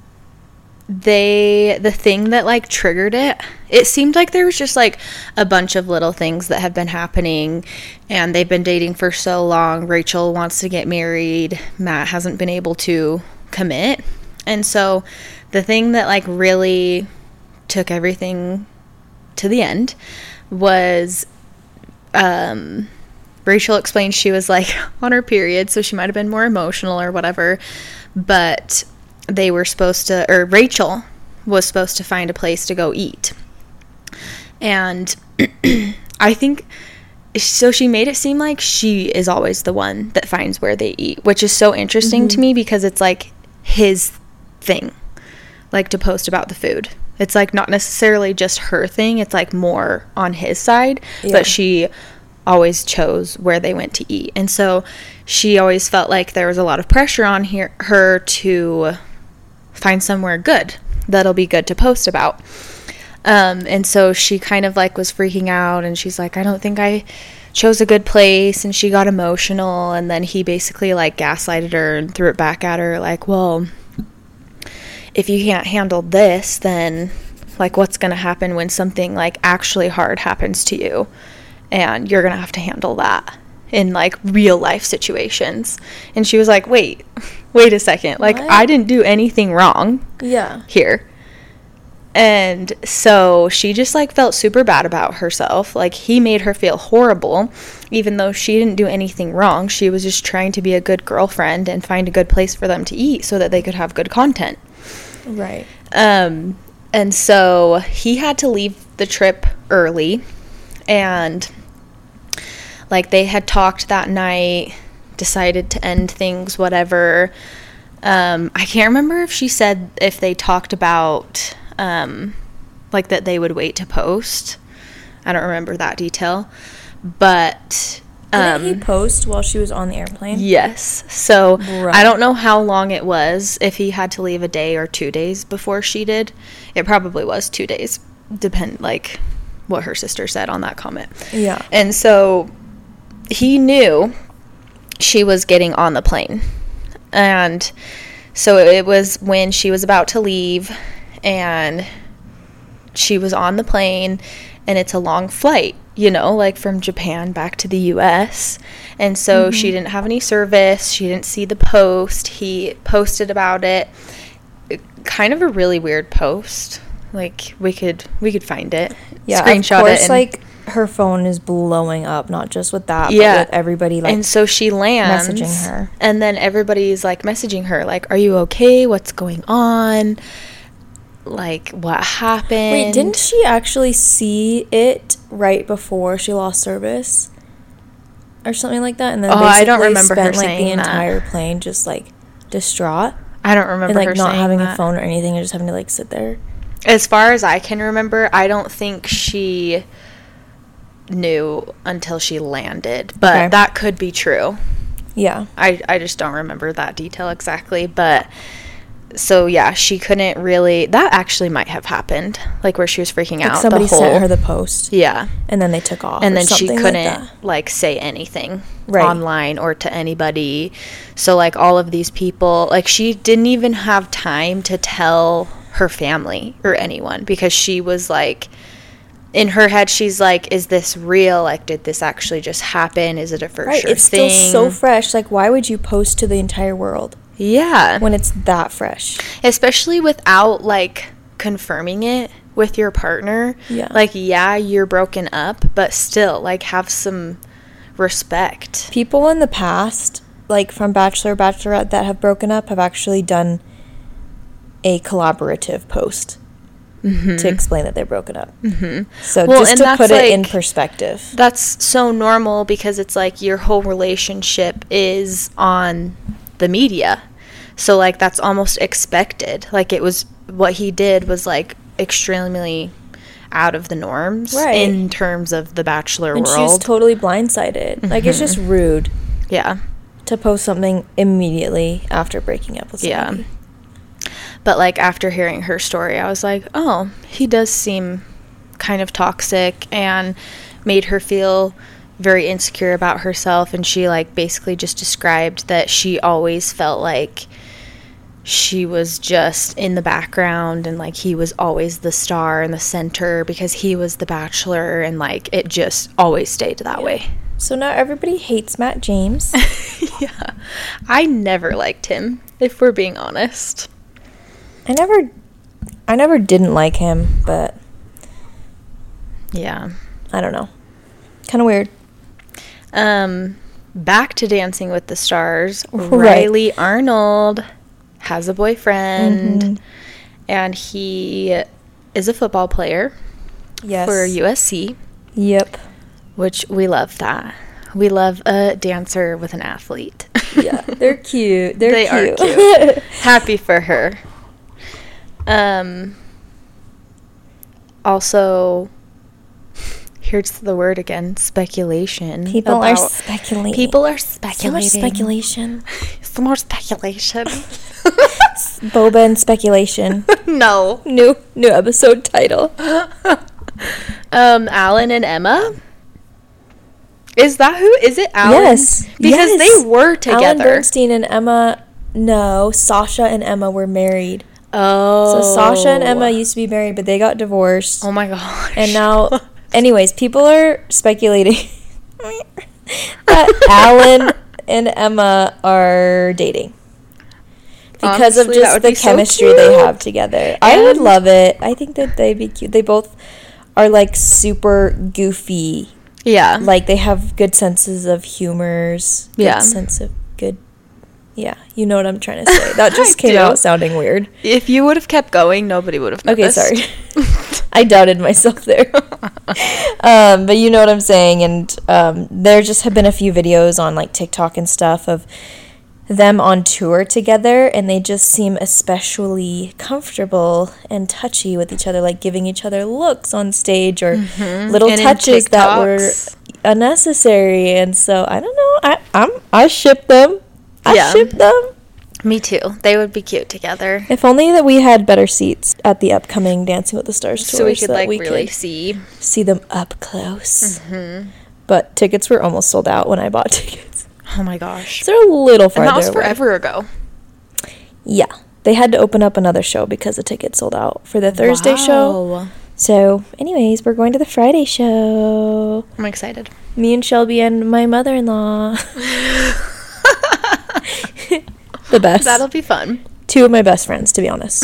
Speaker 1: they, the thing that like triggered it, it seemed like there was just like a bunch of little things that have been happening, and they've been dating for so long. Rachel wants to get married. Matt hasn't been able to commit. And so the thing that like really took everything to the end was um, Rachel explained she was like on her period, so she might have been more emotional or whatever, but they were supposed to, or Rachel was supposed to find a place to go eat. And I think, so she made it seem like she is always the one that finds where they eat, which is so interesting mm-hmm. to me because it's like his thing, like to post about the food. It's like not necessarily just her thing, it's like more on his side, yeah. but she always chose where they went to eat. And so she always felt like there was a lot of pressure on here, her to find somewhere good that'll be good to post about. Um, and so she kind of like was freaking out, and she's like, I don't think I chose a good place, and she got emotional, and then he basically like gaslighted her and threw it back at her like, well, if you can't handle this, then like what's gonna happen when something like actually hard happens to you, and you're gonna have to handle that in like real life situations. And she was like, wait wait a second, like what? I didn't do anything wrong
Speaker 2: yeah
Speaker 1: here. And so she just like felt super bad about herself. Like he made her feel horrible, even though she didn't do anything wrong. She was just trying to be a good girlfriend and find a good place for them to eat so that they could have good content.
Speaker 2: Right.
Speaker 1: Um, and so he had to leave the trip early, and like they had talked that night, decided to end things, whatever. Um, I can't remember if she said if they talked about um, like that they would wait to post. I don't remember that detail, but um,
Speaker 2: didn't he post while she was on the airplane?
Speaker 1: Yes. So
Speaker 2: Right.
Speaker 1: I don't know how long it was. If he had to leave a day or two days before she did, it probably was two days. Depend like what her sister said on that comment.
Speaker 2: Yeah.
Speaker 1: And so he knew she was getting on the plane. And so it was when she was about to leave and she was on the plane, and it's a long flight, you know, like from Japan back to the U S. And so mm-hmm. she didn't have any service. She didn't see the post. He posted about it. Kind of a really weird post. Like we could we could find it.
Speaker 2: Yeah,
Speaker 1: screenshot
Speaker 2: of course,
Speaker 1: it and,
Speaker 2: like her phone is blowing up, not just with that,
Speaker 1: yeah.
Speaker 2: but with everybody like
Speaker 1: and so she lands
Speaker 2: messaging her.
Speaker 1: And then everybody's like messaging her like, are you okay? What's going on? Like, what happened?
Speaker 2: Wait, didn't she actually see it right before she lost service? Or something like that? And then
Speaker 1: oh,
Speaker 2: basically
Speaker 1: I don't remember
Speaker 2: spent
Speaker 1: her
Speaker 2: like
Speaker 1: saying
Speaker 2: the
Speaker 1: that.
Speaker 2: entire plane just like distraught.
Speaker 1: I don't remember
Speaker 2: and like
Speaker 1: her
Speaker 2: not
Speaker 1: saying
Speaker 2: having
Speaker 1: that.
Speaker 2: a phone or anything and just having to like sit there.
Speaker 1: As far as I can remember, I don't think she knew until she landed. But
Speaker 2: okay.
Speaker 1: that could be true.
Speaker 2: Yeah.
Speaker 1: I, I just don't remember that detail exactly. But so, yeah, she couldn't really... That actually might have happened. Like, where she was freaking
Speaker 2: like
Speaker 1: out.
Speaker 2: Somebody
Speaker 1: the whole,
Speaker 2: sent her the post.
Speaker 1: Yeah.
Speaker 2: And then they took off.
Speaker 1: And
Speaker 2: or
Speaker 1: then she
Speaker 2: something
Speaker 1: couldn't,
Speaker 2: like,
Speaker 1: like, say anything
Speaker 2: right.
Speaker 1: online or to anybody. So, like, all of these people... Like, she didn't even have time to tell her family or anyone. Because she was, like... In her head, she's like, is this real? Like, did this actually just happen? Is it a for
Speaker 2: right,
Speaker 1: sure
Speaker 2: it's
Speaker 1: thing?
Speaker 2: still so fresh. Like, why would you post to the entire world?
Speaker 1: Yeah.
Speaker 2: When it's that fresh.
Speaker 1: Especially without, like, confirming it with your partner.
Speaker 2: Yeah.
Speaker 1: Like, yeah, you're broken up, but still, like, have some respect.
Speaker 2: People in the past, like, from Bachelor, Bachelorette that have broken up have actually done a collaborative post. Mm-hmm. To explain that they're broken up. Mm-hmm. So well, just to put it like, in perspective.
Speaker 1: That's so normal because it's like your whole relationship is on the media. So like that's almost expected. Like it was what he did was like extremely out of the norms
Speaker 2: right.
Speaker 1: in terms of the Bachelor
Speaker 2: and
Speaker 1: world.
Speaker 2: And she was totally blindsided. Mm-hmm. Like it's just rude.
Speaker 1: Yeah.
Speaker 2: To post something immediately after breaking up with somebody.
Speaker 1: Yeah. But, like, after hearing her story, I was like, oh, he does seem kind of toxic and made her feel very insecure about herself. And she, like, basically just described that she always felt like she was just in the background and, like, he was always the star in the center because he was the Bachelor. And, like, it just always stayed that
Speaker 2: yeah.
Speaker 1: way.
Speaker 2: So now everybody hates Matt James.
Speaker 1: Yeah. I never liked him, if we're being honest.
Speaker 2: I never, I never didn't like him, but
Speaker 1: yeah,
Speaker 2: I don't know, kind of weird.
Speaker 1: Um, back to Dancing with the Stars.
Speaker 2: Right.
Speaker 1: Riley Arnold has a boyfriend, mm-hmm. and he is a football player.
Speaker 2: Yes.
Speaker 1: For U S C.
Speaker 2: Yep.
Speaker 1: Which we love that. We love a dancer with an athlete.
Speaker 2: Yeah, they're cute. They're
Speaker 1: they
Speaker 2: cute.
Speaker 1: are cute. Happy for her. Um, also, here's the word again, speculation.
Speaker 2: People are speculating.
Speaker 1: People are speculating.
Speaker 2: So much speculation.
Speaker 1: Some more speculation.
Speaker 2: Boba and speculation.
Speaker 1: No.
Speaker 2: New new episode title.
Speaker 1: um, Alan and Emma? Is that who? Is it Alan?
Speaker 2: Yes.
Speaker 1: Because
Speaker 2: yes.
Speaker 1: they were together.
Speaker 2: Alan Bernstein and Emma, no, Sasha and Emma were married.
Speaker 1: Oh.
Speaker 2: So Sasha and Emma used to be married, but they got divorced.
Speaker 1: Oh my gosh.
Speaker 2: And now, anyways, people are speculating that Alan and Emma are dating. because
Speaker 1: Honestly,
Speaker 2: of
Speaker 1: that
Speaker 2: just
Speaker 1: would
Speaker 2: the
Speaker 1: be so
Speaker 2: chemistry they
Speaker 1: cute.
Speaker 2: have together. I would
Speaker 1: And-
Speaker 2: love it. I think that they'd be cute. They both are like super goofy.
Speaker 1: Yeah.
Speaker 2: Like they have good senses of humors. Good
Speaker 1: Yeah.
Speaker 2: sense of good. Yeah, you know what I'm trying to say. That just
Speaker 1: I
Speaker 2: came
Speaker 1: do.
Speaker 2: out sounding weird.
Speaker 1: If you would have kept going, nobody would have
Speaker 2: Okay,
Speaker 1: noticed.
Speaker 2: sorry. I doubted myself there. um, but you know what I'm saying. And um, there just have been a few videos on like TikTok and stuff of them on tour together, and they just seem especially comfortable and touchy with each other, like giving each other looks on stage or
Speaker 1: Mm-hmm.
Speaker 2: little
Speaker 1: And in
Speaker 2: touches that were
Speaker 1: TikToks.
Speaker 2: unnecessary. And so I don't know. I I'm I ship them. I
Speaker 1: Yeah.
Speaker 2: ship them.
Speaker 1: Me too. They would be cute together.
Speaker 2: If only that we had better seats at the upcoming Dancing with the Stars tour,
Speaker 1: So we could
Speaker 2: that
Speaker 1: like
Speaker 2: we
Speaker 1: really
Speaker 2: could
Speaker 1: see.
Speaker 2: see them up close.
Speaker 1: Mm-hmm.
Speaker 2: But tickets were almost sold out when I bought tickets.
Speaker 1: Oh my gosh.
Speaker 2: So they're a little
Speaker 1: And
Speaker 2: farther
Speaker 1: that was
Speaker 2: away.
Speaker 1: forever ago.
Speaker 2: Yeah. They had to open up another show because the tickets sold out for the Thursday show.
Speaker 1: Wow.
Speaker 2: So, anyways, we're going to the Friday show.
Speaker 1: I'm excited.
Speaker 2: Me and Shelby and my mother-in-law. The best.
Speaker 1: That'll be fun.
Speaker 2: Two of my best friends, to be honest.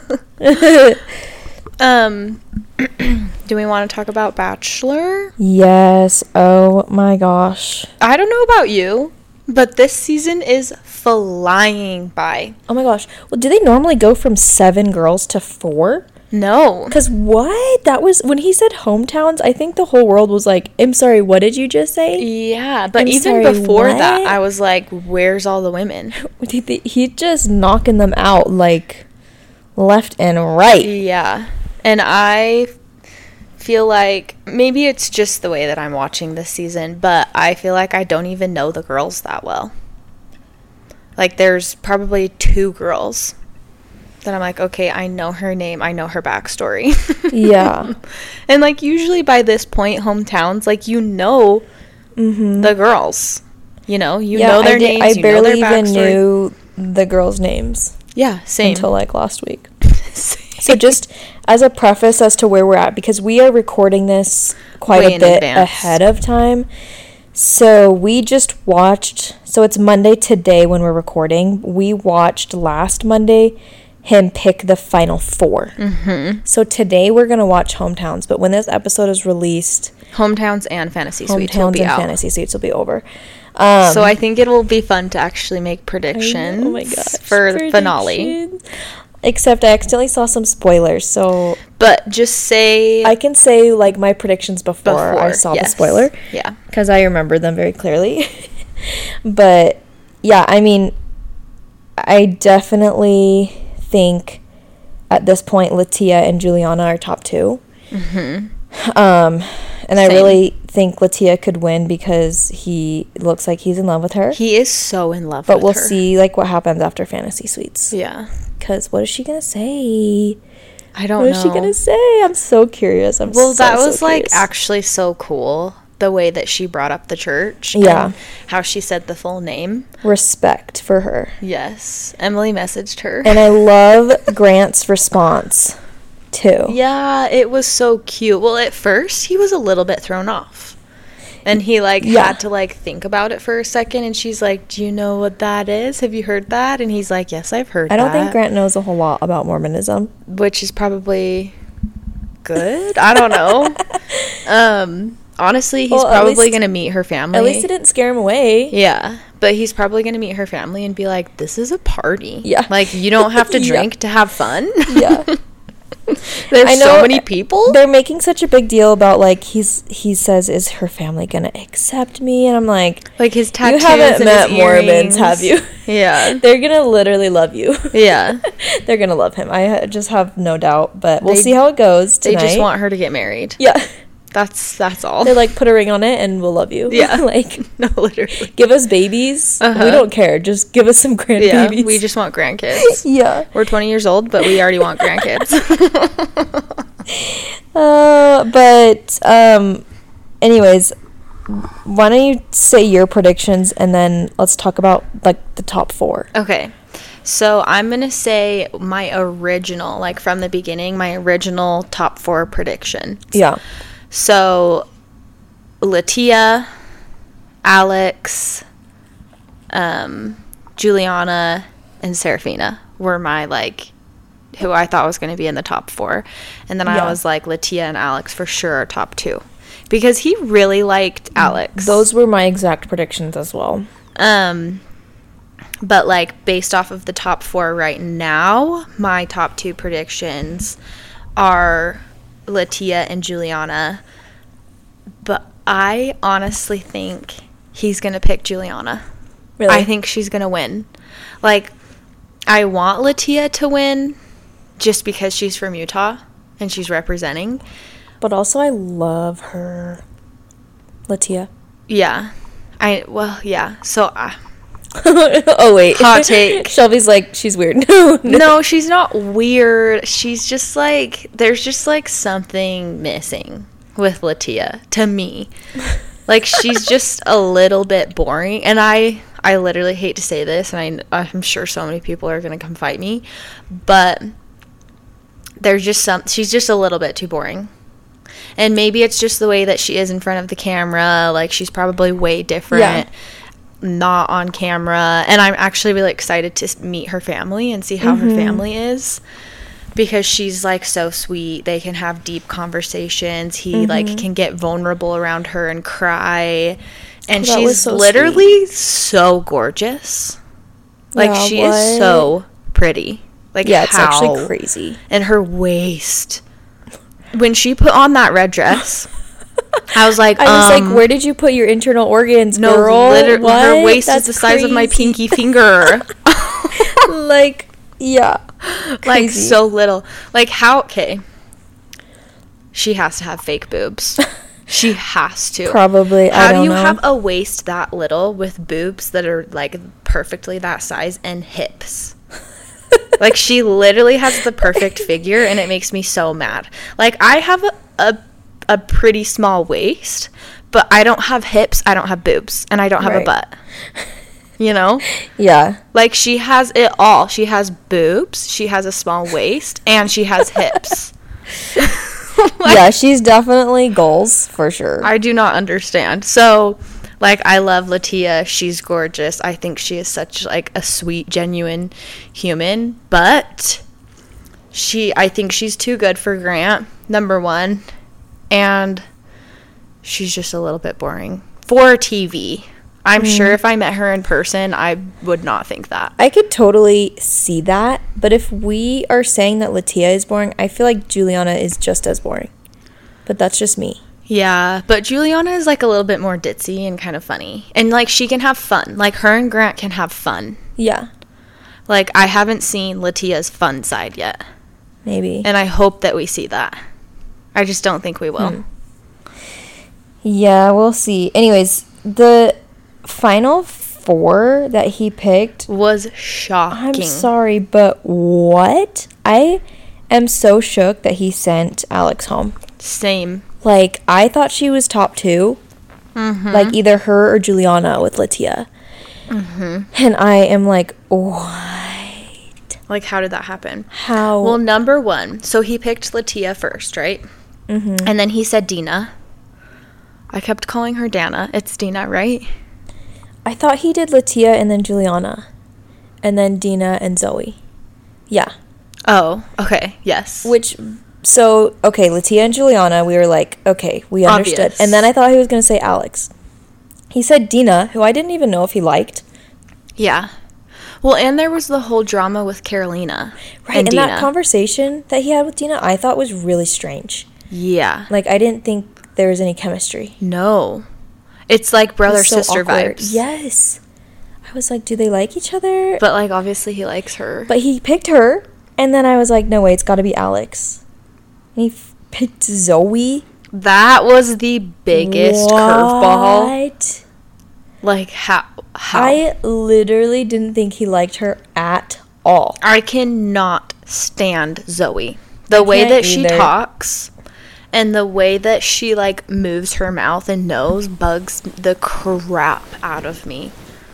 Speaker 1: Um, do we want to talk about Bachelor?
Speaker 2: Yes. Oh my gosh.
Speaker 1: I don't know about you, but this season is flying by.
Speaker 2: Oh my gosh. Well, do they normally go from seven girls to four?
Speaker 1: No.
Speaker 2: Because what? That was when he said hometowns, I think the whole world was like, I'm sorry, what did you just say?
Speaker 1: Yeah, but
Speaker 2: I'm
Speaker 1: even
Speaker 2: sorry,
Speaker 1: before that,
Speaker 2: what?
Speaker 1: I was like, where's all the women?
Speaker 2: He, he just knocking them out like left and right.
Speaker 1: Yeah. And I feel like maybe it's just the way that I'm watching this season, but I feel like I don't even know the girls that well. Like, there's probably two girls that I'm like, okay, I know her name, I know her backstory.
Speaker 2: Yeah.
Speaker 1: And, like, usually by this point, hometowns, like, you know
Speaker 2: Mm-hmm.
Speaker 1: the girls. You know, you
Speaker 2: yeah,
Speaker 1: know their
Speaker 2: I did-
Speaker 1: names,
Speaker 2: I
Speaker 1: you know
Speaker 2: barely
Speaker 1: their
Speaker 2: even
Speaker 1: backstory.
Speaker 2: knew the girls' names
Speaker 1: Yeah, same.
Speaker 2: until like last week. So just as a preface as to where we're at, because we are recording this quite
Speaker 1: Way
Speaker 2: a
Speaker 1: in
Speaker 2: bit
Speaker 1: advance.
Speaker 2: ahead of time. So we just watched, so it's Monday today when we're recording. We watched last Monday him pick the final four.
Speaker 1: Mm-hmm.
Speaker 2: So today we're going to watch Hometowns, but when this episode is released,
Speaker 1: Hometowns and Fantasy Suites will
Speaker 2: Hometowns
Speaker 1: be
Speaker 2: and
Speaker 1: out.
Speaker 2: Fantasy Suites will be over. Um,
Speaker 1: So I think it will be fun to actually make
Speaker 2: I
Speaker 1: predictions
Speaker 2: know, oh my gosh,
Speaker 1: for the finale.
Speaker 2: predictions. Except I accidentally saw some spoilers, so
Speaker 1: But just say
Speaker 2: I can say like my predictions before, I saw
Speaker 1: yes.
Speaker 2: the spoiler
Speaker 1: Yeah.
Speaker 2: because I remember them very clearly. But yeah, I mean, I definitely think at this point Latia and Juliana are top two.
Speaker 1: Mm-hmm.
Speaker 2: Um, and I
Speaker 1: Same.
Speaker 2: really think Latia could win because he looks like he's in love with her.
Speaker 1: He is so in love
Speaker 2: But
Speaker 1: with
Speaker 2: we'll
Speaker 1: her.
Speaker 2: see like what happens after Fantasy Suites.
Speaker 1: Yeah.
Speaker 2: Because what is she gonna say?
Speaker 1: I don't
Speaker 2: What
Speaker 1: know.
Speaker 2: is she gonna say? I'm so curious. I'm
Speaker 1: Well,
Speaker 2: so,
Speaker 1: that
Speaker 2: so
Speaker 1: was like
Speaker 2: curious.
Speaker 1: actually so cool. The way that she brought up the church.
Speaker 2: Yeah.
Speaker 1: And how she said the full name.
Speaker 2: respect for her.
Speaker 1: Yes. Emily messaged her.
Speaker 2: And I love Grant's response too.
Speaker 1: Yeah, it was so cute. Well, at first, he was a little bit thrown off. And he, like,
Speaker 2: Yeah.
Speaker 1: had to, like, think about it for a second. And she's like, do you know what that is? Have you heard that? And he's like, yes, I've heard
Speaker 2: I don't
Speaker 1: that.
Speaker 2: think Grant knows a whole lot about Mormonism.
Speaker 1: Which is probably good. I don't know. um, honestly, he's
Speaker 2: Well, at
Speaker 1: probably
Speaker 2: least-
Speaker 1: going to meet her family.
Speaker 2: At least it didn't scare him away.
Speaker 1: Yeah, but he's probably going to meet her family and be like, this is a party.
Speaker 2: Yeah.
Speaker 1: Like, you don't have to
Speaker 2: Yeah.
Speaker 1: drink to have fun.
Speaker 2: Yeah.
Speaker 1: There's
Speaker 2: I know
Speaker 1: so many people.
Speaker 2: They're making such a big deal about like he's he says, is her family gonna accept me? And I'm like,
Speaker 1: Like his
Speaker 2: you
Speaker 1: tattoos
Speaker 2: haven't
Speaker 1: and
Speaker 2: met
Speaker 1: his
Speaker 2: Mormons,
Speaker 1: earrings.
Speaker 2: have you?
Speaker 1: Yeah.
Speaker 2: They're gonna literally love you.
Speaker 1: Yeah.
Speaker 2: They're gonna love him. I ha- just have no doubt. But we'll
Speaker 1: They-
Speaker 2: see how it goes
Speaker 1: They
Speaker 2: tonight.
Speaker 1: just want her to get married.
Speaker 2: yeah.
Speaker 1: That's that's all.
Speaker 2: They're like, put a ring on it and we'll love you.
Speaker 1: Yeah.
Speaker 2: like,
Speaker 1: no, literally.
Speaker 2: give us babies.
Speaker 1: Uh-huh.
Speaker 2: We don't care. Just give us some grandbabies.
Speaker 1: Yeah, we just want grandkids.
Speaker 2: yeah.
Speaker 1: We're twenty years old, but we already want grandkids.
Speaker 2: Uh, but um, anyways, why don't you say your predictions and then let's talk about like the top four.
Speaker 1: Okay. So I'm going to say my original, like from the beginning, my original top four prediction.
Speaker 2: Yeah.
Speaker 1: So Latia, Alex, um, Juliana, and Serafina were my, like, who I thought was going to be in the top four. And then yeah. I was like, Latia and Alex for sure are top two. Because he really liked Alex.
Speaker 2: Those were my exact predictions as well.
Speaker 1: Um, but, like, based off of the top four right now, my top two predictions are Latia and Juliana. But I honestly think he's going to pick Juliana.
Speaker 2: Really?
Speaker 1: I think she's going to win. Like, I want Latia to win just because she's from Utah and she's representing.
Speaker 2: But also, I love her. Latia.
Speaker 1: Yeah. I, well, yeah. So, uh,
Speaker 2: oh, wait.
Speaker 1: Hot take.
Speaker 2: Shelby's like, she's weird. no,
Speaker 1: no, she's not weird. She's just like, there's just like something missing with Latia to me. Like, she's just a little bit boring. And I, I literally hate to say this, and I, I'm sure so many people are going to come fight me. But there's just some, she's just a little bit too boring. And maybe it's just the way that she is in front of the camera. Like, she's probably way different. Yeah. Not on camera. And I'm actually really excited to meet her family and see how mm-hmm. her family is, because she's like so sweet. They can have deep conversations. He mm-hmm. like can get vulnerable around her and cry, and oh, she's so literally sweet. So gorgeous. Like yeah, she what? Is so pretty. Like
Speaker 2: yeah,
Speaker 1: how?
Speaker 2: It's actually crazy.
Speaker 1: And her waist, when she put on that red dress, I was like,
Speaker 2: I was
Speaker 1: um,
Speaker 2: like, where did you put your internal organs,
Speaker 1: no,
Speaker 2: girl?
Speaker 1: Liter-
Speaker 2: what?
Speaker 1: Her waist
Speaker 2: That's
Speaker 1: is the
Speaker 2: crazy.
Speaker 1: size of my pinky finger.
Speaker 2: Like, yeah.
Speaker 1: Crazy. Like, so little. Like, how, okay. She has to have fake boobs. She has to.
Speaker 2: Probably,
Speaker 1: How
Speaker 2: I don't
Speaker 1: do you
Speaker 2: know.
Speaker 1: have a waist that little with boobs that are, like, perfectly that size and hips? Like, she literally has the perfect figure, and it makes me so mad. Like, I have a, a a pretty small waist, but I don't have hips, I don't have boobs, and I don't have right. a butt. You know?
Speaker 2: Yeah.
Speaker 1: Like, she has it all. She has boobs, she has a small waist, and she has hips. Like,
Speaker 2: yeah, she's definitely goals, for sure.
Speaker 1: I do not understand. So, like, I love Latia. She's gorgeous. I think she is such, like, a sweet, genuine human. But she, I think she's too good for Grant, number one. And she's just a little bit boring for T V. I'm mm. sure if I met her in person, I would not think that.
Speaker 2: I could totally see that. But if we are saying that Latia is boring, I feel like Juliana is just as boring. But that's just me.
Speaker 1: Yeah, but Juliana is, like, a little bit more ditzy and kind of funny. And, like, she can have fun. Like, her and Grant can have fun.
Speaker 2: Yeah.
Speaker 1: Like, I haven't seen Latia's fun side yet.
Speaker 2: Maybe.
Speaker 1: And I hope that we see that. I just don't think we will.
Speaker 2: Hmm. Yeah, we'll see. Anyways, the final four that he picked
Speaker 1: was shocking.
Speaker 2: I'm sorry, but what? I am so shook that he sent Alex home.
Speaker 1: Same.
Speaker 2: Like, I thought she was top two.
Speaker 1: Mm-hmm.
Speaker 2: Like, either her or Juliana with Latia.
Speaker 1: Mm-hmm.
Speaker 2: And I am like, what?
Speaker 1: Like, how did that happen?
Speaker 2: How?
Speaker 1: Well, number one, so he picked Latia first, right?
Speaker 2: Mm-hmm.
Speaker 1: And then he said Dina. I kept calling her Dana. It's Dina, right?
Speaker 2: I thought he did Latia and then Juliana. And then Dina and Zoe. Yeah.
Speaker 1: Oh, okay. Yes.
Speaker 2: Which, so, okay, Latia and Juliana, we were like, okay, we understood.
Speaker 1: Obvious.
Speaker 2: And then I thought he was going to say Alex. He said Dina, who I didn't even know if he liked.
Speaker 1: Yeah. Well, and there was the whole drama with Carolina.
Speaker 2: Right,
Speaker 1: and,
Speaker 2: and
Speaker 1: Dina.
Speaker 2: that conversation that he had with Dina, I thought was really strange.
Speaker 1: Yeah.
Speaker 2: Like, I didn't think there was any chemistry.
Speaker 1: No. It's like brother-sister so vibes.
Speaker 2: Yes. I was like, do they like each other?
Speaker 1: But, like, obviously he likes her.
Speaker 2: But he picked her, and then I was like, no way, it's got to be Alex. And he f- picked Zoe.
Speaker 1: That was the biggest
Speaker 2: what?
Speaker 1: curveball. Like, how? How?
Speaker 2: I literally didn't think he liked her at all.
Speaker 1: I cannot stand Zoe. The
Speaker 2: I
Speaker 1: way that
Speaker 2: either.
Speaker 1: she talks and the way that she, like, moves her mouth and nose bugs the crap out of me.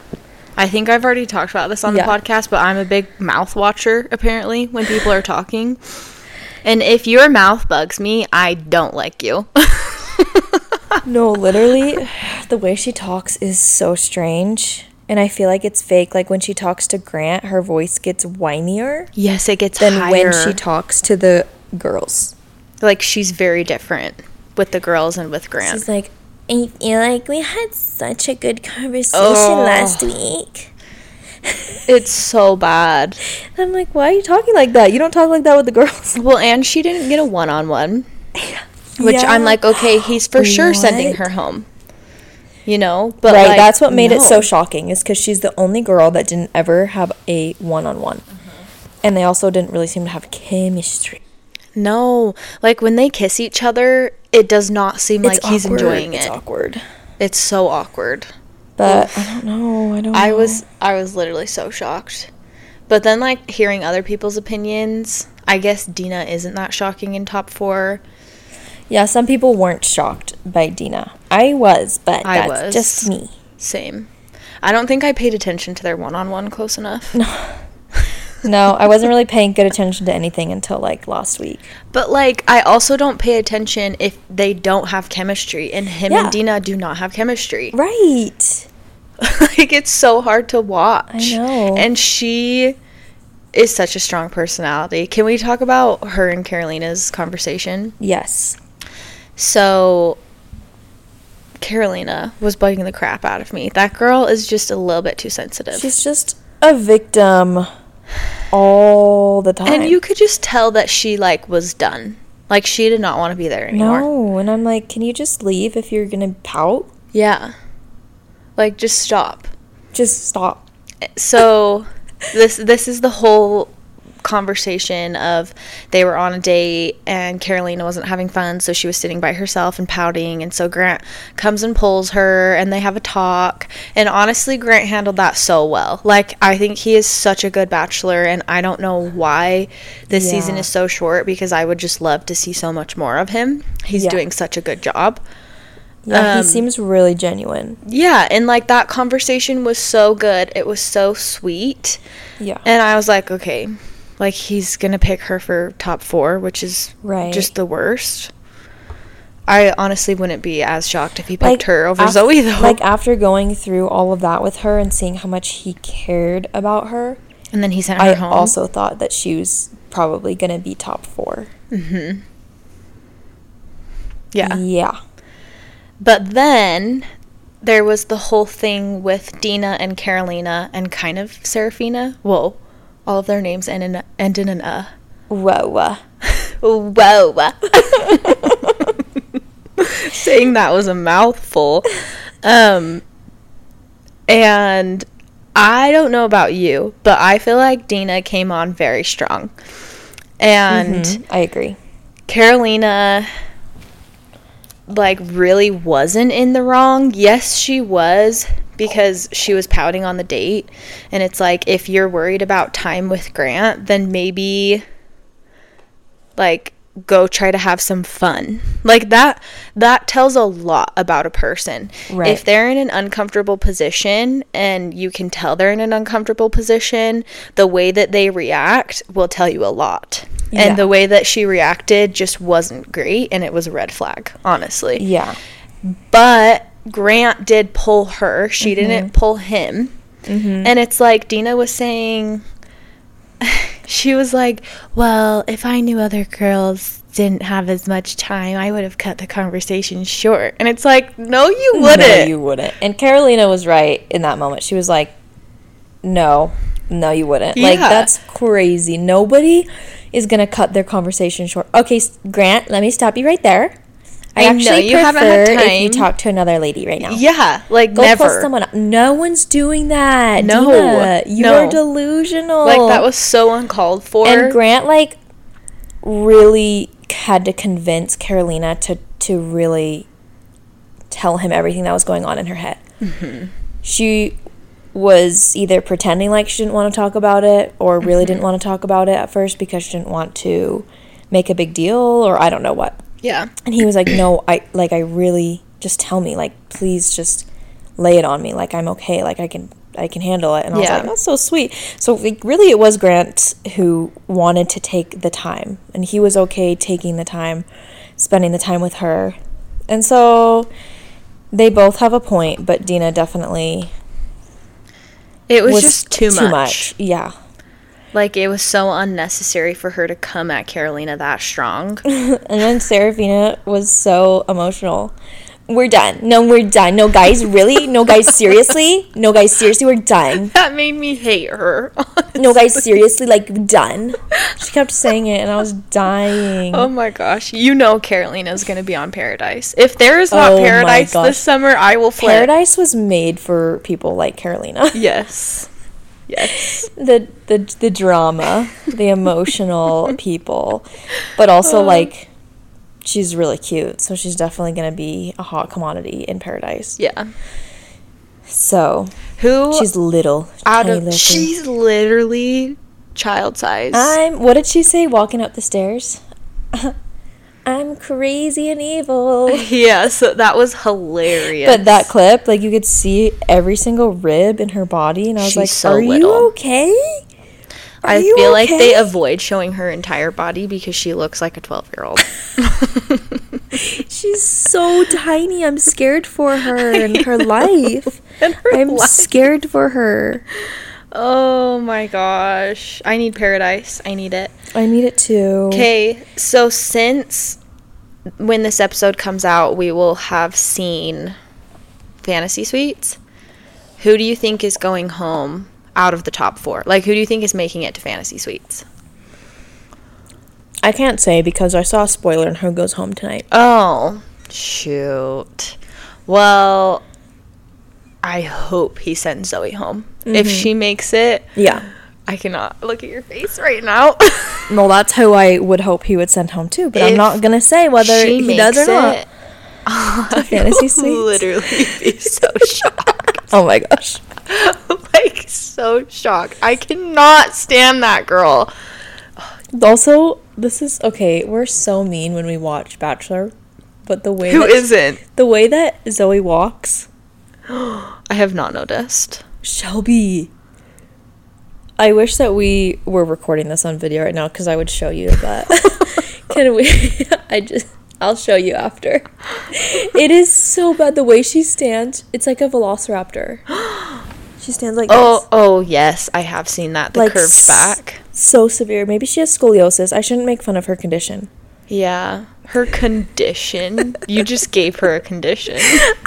Speaker 1: I think I've already talked about this on
Speaker 2: yeah.
Speaker 1: the podcast, but I'm a big mouth watcher, apparently, when people are talking. And if your mouth bugs me, I don't like you.
Speaker 2: No, literally, the way she talks is so strange. And I feel like it's fake. Like when she talks to Grant, her voice gets whinier
Speaker 1: Yes, it gets
Speaker 2: than
Speaker 1: higher.
Speaker 2: when she talks to the girls.
Speaker 1: Like, she's very different with the girls and with Grant.
Speaker 2: She's like, I feel like we had such a good conversation
Speaker 1: Oh.
Speaker 2: last week.
Speaker 1: It's so bad.
Speaker 2: I'm like, why are you talking like that? You don't talk like that with the girls.
Speaker 1: Well, and she didn't get a one-on-one. Which
Speaker 2: Yeah.
Speaker 1: I'm like, okay, he's for sure sending
Speaker 2: What?
Speaker 1: her home. You know? But
Speaker 2: Right,
Speaker 1: like,
Speaker 2: that's what made it so
Speaker 1: no.
Speaker 2: shocking, is because she's the only girl that didn't ever have a one-on-one. And they also didn't really seem to have chemistry.
Speaker 1: No. Like, when they kiss each other, it does not seem like
Speaker 2: It's
Speaker 1: he's
Speaker 2: awkward.
Speaker 1: enjoying
Speaker 2: It's
Speaker 1: it.
Speaker 2: awkward.
Speaker 1: It's so awkward.
Speaker 2: But I don't know. I don't know.
Speaker 1: I was I was literally so shocked. But then, like, hearing other people's opinions, I guess Dina isn't that shocking in top four.
Speaker 2: Yeah, some people weren't shocked by Dina. I was, but
Speaker 1: I
Speaker 2: that's
Speaker 1: was.
Speaker 2: just me.
Speaker 1: Same. I don't think I paid attention to their one-on-one close enough.
Speaker 2: No, I wasn't really paying good attention to anything until, like, last week.
Speaker 1: But, like, I also don't pay attention if they don't have chemistry. And him
Speaker 2: Yeah.
Speaker 1: and Dina do not have chemistry.
Speaker 2: Right.
Speaker 1: Like, it's so hard to watch.
Speaker 2: I know.
Speaker 1: And she is such a strong personality. Can we talk about her and Carolina's conversation?
Speaker 2: Yes.
Speaker 1: So, Carolina was bugging the crap out of me. That girl is just a little bit too sensitive.
Speaker 2: She's just a victim all the time.
Speaker 1: And you could just tell that she, like, was done. Like, she did not want to be there anymore.
Speaker 2: No, and I'm like, can you just leave if you're gonna pout?
Speaker 1: Yeah. Like, just stop.
Speaker 2: Just stop.
Speaker 1: So, this this is the whole conversation of they were on a date and Carolina wasn't having fun, so she was sitting by herself and pouting, and so Grant comes and pulls her and they have a talk. And honestly, Grant handled that so well. Like, I think he is such a good bachelor, and I don't know why this
Speaker 2: Yeah.
Speaker 1: season is so short, because I would just love to see so much more of him. He's
Speaker 2: Yeah.
Speaker 1: doing such a good job.
Speaker 2: Yeah,
Speaker 1: Um,
Speaker 2: he seems really genuine.
Speaker 1: Yeah, and like that conversation was so good. It was so sweet.
Speaker 2: Yeah.
Speaker 1: And I was like, okay, like he's going to pick her for top four, which is
Speaker 2: Right.
Speaker 1: just the worst. I honestly wouldn't be as shocked if he picked
Speaker 2: Like,
Speaker 1: her over
Speaker 2: af-
Speaker 1: Zoe, though.
Speaker 2: Like, after going through all of that with her and seeing how much he cared about her,
Speaker 1: and then he sent her
Speaker 2: I
Speaker 1: home.
Speaker 2: also thought that she was probably going to be top four.
Speaker 1: Mm-hmm. Yeah.
Speaker 2: Yeah.
Speaker 1: But then there was the whole thing with Dina and Carolina and kind of Serafina. Whoa. All of their names end in, end in an uh.
Speaker 2: Whoa.
Speaker 1: Whoa. Saying that was a mouthful. Um, and I don't know about you, but I feel like Dina came on very strong. And
Speaker 2: Mhm, I agree.
Speaker 1: Carolina, like, really wasn't in the wrong. Yes, she was, because she was pouting on the date. And it's like, if you're worried about time with Grant, then maybe, like, go try to have some fun. Like, that that tells a lot about a person.
Speaker 2: Right.
Speaker 1: If they're in an uncomfortable position and you can tell they're in an uncomfortable position, the way that they react will tell you a lot.
Speaker 2: Yeah.
Speaker 1: And the way that she reacted just wasn't great, and it was a red flag, honestly.
Speaker 2: Yeah.
Speaker 1: But Grant did pull her. She
Speaker 2: Mm-hmm.
Speaker 1: didn't pull him.
Speaker 2: Mhm.
Speaker 1: And it's like Dina was saying, she was like, well, if I knew other girls didn't have as much time, I would have cut the conversation short. And it's like, no, you wouldn't.
Speaker 2: No, you wouldn't. And Carolina was right in that moment. She was like, no, no, you wouldn't. Like,
Speaker 1: Yeah.
Speaker 2: that's crazy. Nobody is going to cut their conversation short. Okay, s- Grant, let me stop you right there. I,
Speaker 1: I know
Speaker 2: actually
Speaker 1: you haven't had
Speaker 2: prefer if you
Speaker 1: time.
Speaker 2: talk to another lady right now.
Speaker 1: Yeah, like
Speaker 2: Go
Speaker 1: never.
Speaker 2: plus someone up. No one's doing that.
Speaker 1: No,
Speaker 2: Dina, you
Speaker 1: no.
Speaker 2: are delusional.
Speaker 1: Like, that was so uncalled for.
Speaker 2: And Grant, like, really had to convince Carolina to, to really tell him everything that was going on in her head.
Speaker 1: Mm-hmm.
Speaker 2: She was either pretending like she didn't want to talk about it or really
Speaker 1: Mm-hmm.
Speaker 2: didn't want to talk about it at first because she didn't want to make a big deal, or I don't know what.
Speaker 1: Yeah.
Speaker 2: And he was like, no, I like I really just tell me, like, please just lay it on me, like I'm okay, like I can I can handle it. And I was
Speaker 1: Yeah.
Speaker 2: like, that's so sweet. So like, really it was Grant who wanted to take the time, and he was okay taking the time, spending the time with her. And so they both have a point, but Dina definitely
Speaker 1: It was, was just too,
Speaker 2: too
Speaker 1: much.
Speaker 2: much. Yeah.
Speaker 1: Like, it was so unnecessary for her to come at Carolina that strong.
Speaker 2: And then Serafina was so emotional. We're done. No, we're done. No, guys, really? No, guys, seriously? No, guys, seriously, we're done.
Speaker 1: That made me hate her. Honestly.
Speaker 2: No, guys, seriously, like, done. She kept saying it, and I was dying.
Speaker 1: Oh, my gosh. You know Carolina's going to be on Paradise. If there is not
Speaker 2: oh
Speaker 1: Paradise this summer, I will flip.
Speaker 2: Paradise was made for people like Carolina.
Speaker 1: Yes. Yes.
Speaker 2: The, the, the drama, the emotional people, but also, uh. like... She's really cute, so she's definitely going to be a hot commodity in Paradise.
Speaker 1: Yeah.
Speaker 2: So,
Speaker 1: who
Speaker 2: she's little.
Speaker 1: Out of, she's literally child size.
Speaker 2: I'm, what did she say walking up the stairs? I'm crazy and evil.
Speaker 1: Yeah, so that was hilarious.
Speaker 2: But that clip, like, you could see every single rib in her body, and I was she's like, so are little. You okay? Are
Speaker 1: I feel okay? like they avoid showing her entire body because she looks like a twelve-year-old.
Speaker 2: She's so tiny. I'm scared for her and her life.
Speaker 1: and her
Speaker 2: I'm
Speaker 1: life.
Speaker 2: scared for her.
Speaker 1: Oh, my gosh. I need Paradise. I need it.
Speaker 2: I need it, too.
Speaker 1: Okay, so since when this episode comes out, we will have seen Fantasy Suites. Who do you think is going home? Out of the top four? Like, who do you think is making it to Fantasy Suites?
Speaker 2: I can't say because I saw a spoiler in Who Goes Home Tonight.
Speaker 1: Oh, shoot. Well, I hope he sends Zoe home. Mm-hmm. If she makes it,
Speaker 2: yeah.
Speaker 1: I cannot look at your face right now.
Speaker 2: Well, that's who I would hope he would send home too, but if I'm not going to say whether he does or not.
Speaker 1: It, to Fantasy Suites. Literally be so shocked.
Speaker 2: Oh my gosh.
Speaker 1: Like, so shocked. I cannot stand that girl.
Speaker 2: Also, this is okay, we're so mean when we watch Bachelor, but the way
Speaker 1: Who
Speaker 2: that,
Speaker 1: isn't?
Speaker 2: The way that Zoe walks.
Speaker 1: I have not noticed.
Speaker 2: Shelby. I wish that we were recording this on video right now because I would show you that. Can we? I just, I'll show you after. It is so bad the way she stands. It's like a velociraptor. She stands like
Speaker 1: oh,
Speaker 2: this.
Speaker 1: Oh, yes. I have seen that. The like curved s- back.
Speaker 2: So severe. Maybe she has scoliosis. I shouldn't make fun of her condition.
Speaker 1: Yeah. Her condition. You just gave her a condition.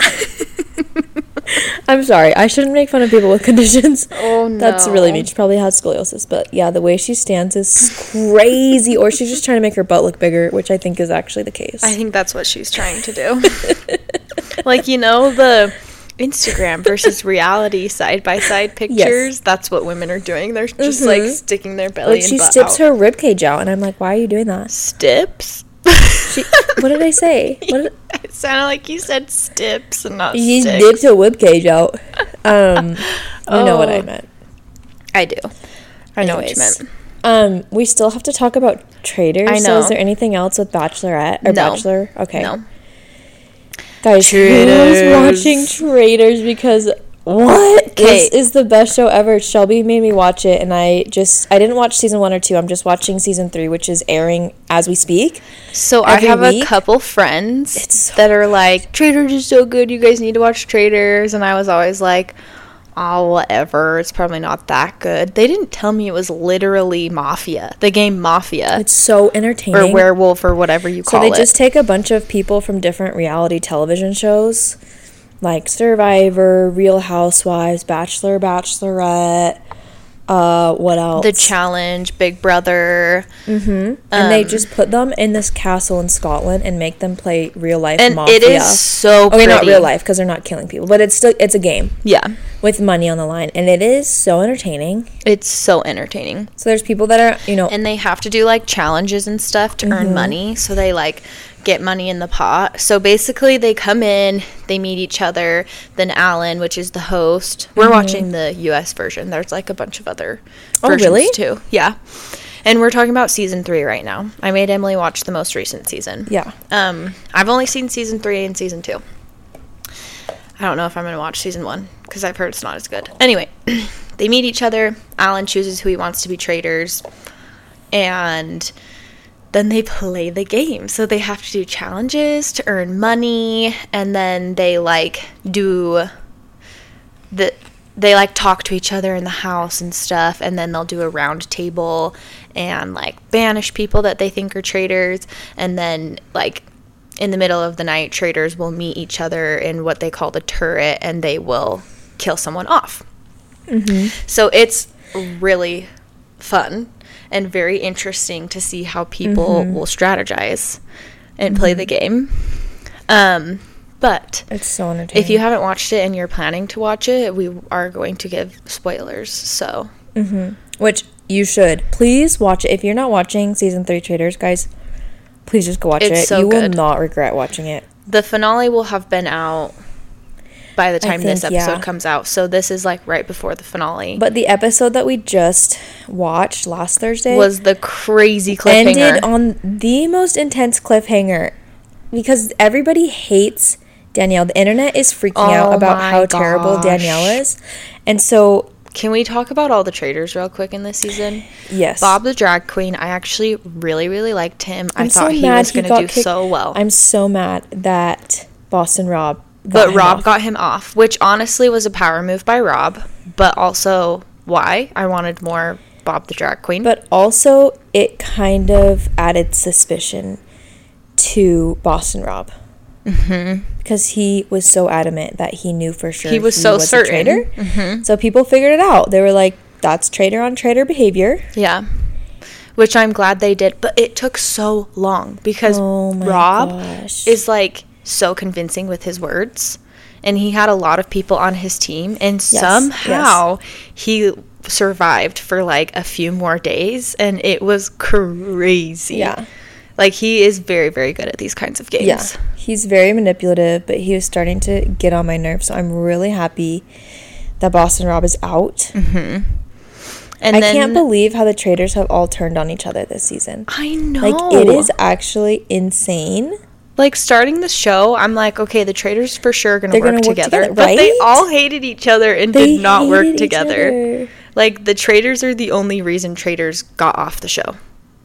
Speaker 2: I'm sorry. I shouldn't make fun of people with conditions.
Speaker 1: Oh, no.
Speaker 2: That's really mean. She probably has scoliosis. But, yeah, the way she stands is crazy. Or she's just trying to make her butt look bigger, which I think is actually the case.
Speaker 1: I think that's what she's trying to do. Like, you know, the Instagram versus reality side-by-side pictures? Yes. That's what women are doing. They're just, mm-hmm. like, sticking their belly
Speaker 2: like
Speaker 1: and
Speaker 2: she
Speaker 1: butt
Speaker 2: stips
Speaker 1: out.
Speaker 2: her ribcage out, and I'm like, why are you doing that?
Speaker 1: Stips?
Speaker 2: She, what did I say? What did,
Speaker 1: it sounded like you said stips and not
Speaker 2: she
Speaker 1: sticks.
Speaker 2: She dips her ribcage out. Um,
Speaker 1: oh,
Speaker 2: you know what I meant.
Speaker 1: I do. I know
Speaker 2: Anyways,
Speaker 1: what you meant.
Speaker 2: Um, we still have to talk about Traitors.
Speaker 1: I know.
Speaker 2: So is there anything else with Bachelorette or
Speaker 1: no.
Speaker 2: Bachelor? Okay.
Speaker 1: No.
Speaker 2: Guys,
Speaker 1: Traitors.
Speaker 2: who's watching Traitors? Because what? This is the best show ever. Shelby made me watch it, and I just I didn't watch season one or two. I'm just watching season three, which is airing as we speak.
Speaker 1: So I have week. a couple friends so that are like, Traitors is so good. You guys need to watch Traitors. And I was always like, oh, whatever. It's probably not that good. They didn't tell me it was literally Mafia. The game Mafia.
Speaker 2: It's so entertaining.
Speaker 1: Or Werewolf or whatever you call it.
Speaker 2: So they it. just take a bunch of people from different reality television shows, like Survivor, Real Housewives, Bachelor, Bachelorette, uh, what else?
Speaker 1: The Challenge, Big Brother.
Speaker 2: Mm-hmm. Um, and they just put them in this castle in Scotland and make them play real life
Speaker 1: and
Speaker 2: Mafia.
Speaker 1: And it is so pretty.
Speaker 2: Okay, not real life because they're not killing people, but it's still it's a game.
Speaker 1: Yeah.
Speaker 2: With money on the line, and it is so entertaining.
Speaker 1: It's so entertaining.
Speaker 2: So there's people that are, you know,
Speaker 1: and they have to do like challenges and stuff to mm-hmm. earn money. So they like get money in the pot. So basically they come in, they meet each other, then Alan, which is the host. We're mm-hmm. watching the U S version. There's like a bunch of other versions
Speaker 2: oh, really?
Speaker 1: too. Yeah. And we're talking about season three right now. I made Emily watch the most recent season.
Speaker 2: Yeah.
Speaker 1: Um, I've only seen season three and season two. I don't know if I'm going to watch season one because I've heard it's not as good. Anyway, they meet each other. Alan chooses who he wants to be Traitors. And then they play the game. So they have to do challenges to earn money. And then they, like, do the they like talk to each other in the house and stuff, and then they'll do a round table and like banish people that they think are traitors, and then like in the middle of the night, traitors will meet each other in what they call the turret, and they will kill someone off. Mm-hmm. So it's really fun and very interesting to see how people mm-hmm. will strategize and mm-hmm. play the game. Um, but
Speaker 2: it's so entertaining.
Speaker 1: If you haven't watched it and you're planning to watch it, we are going to give spoilers. So,
Speaker 2: mm-hmm. which you should please watch it. If you're not watching season three Traitors, guys, please just go watch
Speaker 1: it's
Speaker 2: it.
Speaker 1: So
Speaker 2: you
Speaker 1: good.
Speaker 2: will not regret watching it.
Speaker 1: The finale will have been out by the time
Speaker 2: think,
Speaker 1: this episode
Speaker 2: yeah.
Speaker 1: comes out. So this is like right before the finale.
Speaker 2: But the episode that we just watched last Thursday
Speaker 1: was the crazy cliffhanger.
Speaker 2: Ended on the most intense cliffhanger because everybody hates Danielle. The internet is freaking
Speaker 1: oh
Speaker 2: out about how
Speaker 1: gosh.
Speaker 2: terrible Danielle is. And so
Speaker 1: can we talk about all the traitors real quick in this season?
Speaker 2: Yes.
Speaker 1: Bob the drag queen, I actually really, really liked him.
Speaker 2: I'm
Speaker 1: I thought
Speaker 2: so
Speaker 1: he
Speaker 2: mad
Speaker 1: was going to do
Speaker 2: kicked.
Speaker 1: so well.
Speaker 2: I'm so mad that Boston Rob got
Speaker 1: But
Speaker 2: him
Speaker 1: Rob
Speaker 2: off.
Speaker 1: got him off, which honestly was a power move by Rob. But also, why? I wanted more Bob the drag queen.
Speaker 2: But also, it kind of added suspicion to Boston Rob. Mm-hmm. Because he was so adamant that he knew for sure
Speaker 1: he was
Speaker 2: he
Speaker 1: so
Speaker 2: was
Speaker 1: certain.
Speaker 2: a traitor. Mm-hmm. So people figured it out. They were like, that's traitor on traitor behavior.
Speaker 1: Yeah. Which I'm glad they did. But it took so long because
Speaker 2: oh my
Speaker 1: Rob
Speaker 2: gosh.
Speaker 1: is like so convincing with his words. And he had a lot of people on his team. And
Speaker 2: yes,
Speaker 1: somehow
Speaker 2: yes.
Speaker 1: he survived for like a few more days. And it was crazy.
Speaker 2: Yeah.
Speaker 1: Like, he is very, very good at these kinds of games.
Speaker 2: Yeah, he's very manipulative, but he was starting to get on my nerves. So I'm really happy that Boston Rob is out.
Speaker 1: Mm-hmm. And
Speaker 2: I
Speaker 1: then,
Speaker 2: can't believe how the traitors have all turned on each other this season.
Speaker 1: I know.
Speaker 2: Like, it is actually insane.
Speaker 1: Like, starting the show, I'm like, okay, the traitors for sure are going to work,
Speaker 2: work
Speaker 1: together.
Speaker 2: together,
Speaker 1: but
Speaker 2: right?
Speaker 1: they all hated each other and
Speaker 2: they
Speaker 1: did not work together.
Speaker 2: Other.
Speaker 1: Like, the traitors are the only reason traitors got off the show.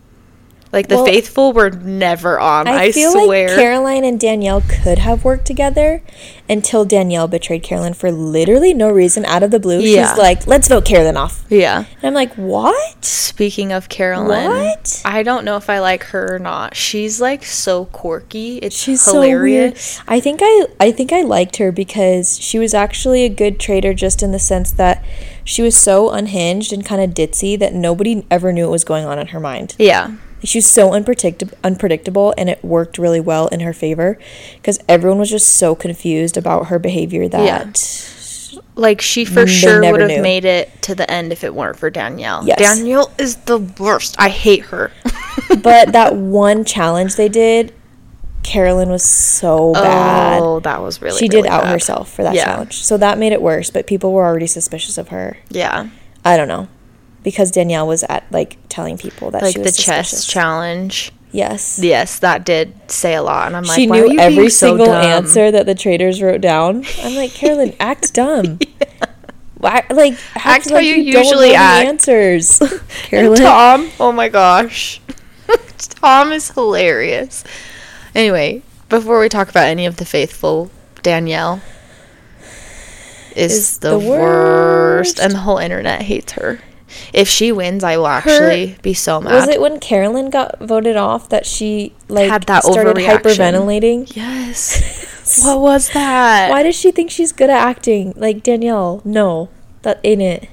Speaker 1: Like, the
Speaker 2: well,
Speaker 1: faithful were never on, I,
Speaker 2: I feel
Speaker 1: swear.
Speaker 2: like Caroline and Danielle could have worked together until Danielle betrayed Carolyn for literally no reason out of the blue.
Speaker 1: Yeah.
Speaker 2: She's like, let's vote Carolyn off.
Speaker 1: Yeah.
Speaker 2: And I'm like, what?
Speaker 1: Speaking of Carolyn.
Speaker 2: What?
Speaker 1: I don't know if I like her or not. She's, like, so quirky. It's
Speaker 2: She's
Speaker 1: hilarious.
Speaker 2: So weird. I think I, I think I liked her because she was actually a good traitor just in the sense that she was so unhinged and kind of ditzy that nobody ever knew what was going on in her mind.
Speaker 1: Yeah.
Speaker 2: She was so unpredictable, unpredictable, and it worked really well in her favor because everyone was just so confused about her behavior that...
Speaker 1: Yeah. Like, she for sure would have
Speaker 2: knew.
Speaker 1: made it to the end if it weren't for Danielle.
Speaker 2: Yes.
Speaker 1: Danielle is the worst. I hate her.
Speaker 2: But that one challenge they did, Carolyn was so bad.
Speaker 1: Oh, that was really,
Speaker 2: She
Speaker 1: really
Speaker 2: did out
Speaker 1: bad.
Speaker 2: herself for that
Speaker 1: Yeah.
Speaker 2: challenge. So that made it worse, but people were already suspicious of her.
Speaker 1: Yeah.
Speaker 2: I don't know. Because Danielle was at, like, telling people that
Speaker 1: Like
Speaker 2: she was
Speaker 1: the
Speaker 2: suspicious.
Speaker 1: chess challenge.
Speaker 2: Yes.
Speaker 1: Yes, that did say a lot. And I'm like,
Speaker 2: she
Speaker 1: why
Speaker 2: knew
Speaker 1: are you
Speaker 2: every
Speaker 1: being so
Speaker 2: single
Speaker 1: dumb?
Speaker 2: answer that the traitors wrote down. I'm like, Carolyn, act dumb. yeah. Why, like, act,
Speaker 1: Act how
Speaker 2: like
Speaker 1: you
Speaker 2: you don't
Speaker 1: usually
Speaker 2: know the
Speaker 1: act.
Speaker 2: answers.
Speaker 1: And
Speaker 2: Carolyn.
Speaker 1: Tom, oh my gosh. Tom is hilarious. Anyway, before we talk about any of the faithful, Danielle is,
Speaker 2: Is
Speaker 1: the,
Speaker 2: the
Speaker 1: worst.
Speaker 2: worst.
Speaker 1: And the whole internet hates her. If she wins, I will actually
Speaker 2: Her-
Speaker 1: be so mad.
Speaker 2: Was it when Carolyn got voted off that she, like,
Speaker 1: Had that
Speaker 2: started
Speaker 1: overreaction.
Speaker 2: hyperventilating?
Speaker 1: Yes. What was that?
Speaker 2: Why does she think she's good at acting? Like, Danielle, no. That ain't it.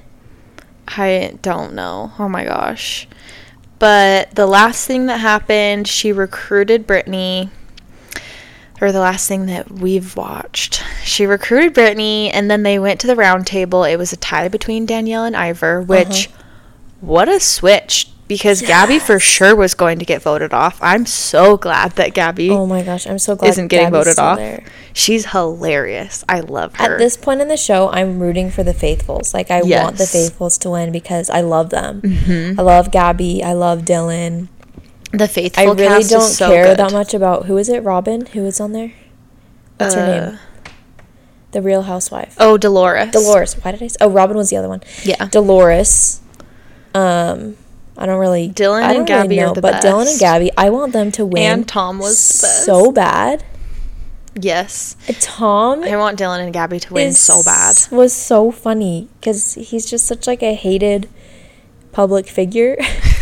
Speaker 1: I don't know. Oh my gosh. But the last thing that happened, she recruited Brittany. Or the last thing that we've watched. She recruited Brittany, and then they went to the round table. It was a tie between Danielle and Ivor, which, uh-huh. what a switch. Because yes. Gabby for sure was going to get voted off. I'm so glad that Gabby
Speaker 2: oh my gosh, I'm so glad
Speaker 1: isn't getting
Speaker 2: Gabby's
Speaker 1: voted off.
Speaker 2: There.
Speaker 1: She's hilarious. I love her.
Speaker 2: At this point in the show, I'm rooting for the faithfuls. Like, I
Speaker 1: yes.
Speaker 2: want the faithfuls to win because I love them.
Speaker 1: Mm-hmm.
Speaker 2: I love Gabby. I love Dylan.
Speaker 1: The faithful
Speaker 2: I really
Speaker 1: cast
Speaker 2: don't
Speaker 1: is so
Speaker 2: care
Speaker 1: good.
Speaker 2: that much about, who is it, Robin? Who is on there? What's
Speaker 1: uh,
Speaker 2: her name? The Real Housewife.
Speaker 1: Oh, Dolores.
Speaker 2: Dolores. Why did I say? Oh, Robin was the other one.
Speaker 1: Yeah.
Speaker 2: Dolores. Um, I don't really.
Speaker 1: Dylan
Speaker 2: I don't
Speaker 1: and Gabby
Speaker 2: really know,
Speaker 1: are the
Speaker 2: but
Speaker 1: best.
Speaker 2: Dylan and Gabby, I want them to win.
Speaker 1: And Tom was the best.
Speaker 2: So bad.
Speaker 1: Yes.
Speaker 2: Tom
Speaker 1: I want Dylan and Gabby to win
Speaker 2: is,
Speaker 1: so bad.
Speaker 2: Was so funny because he's just such like a hated public figure.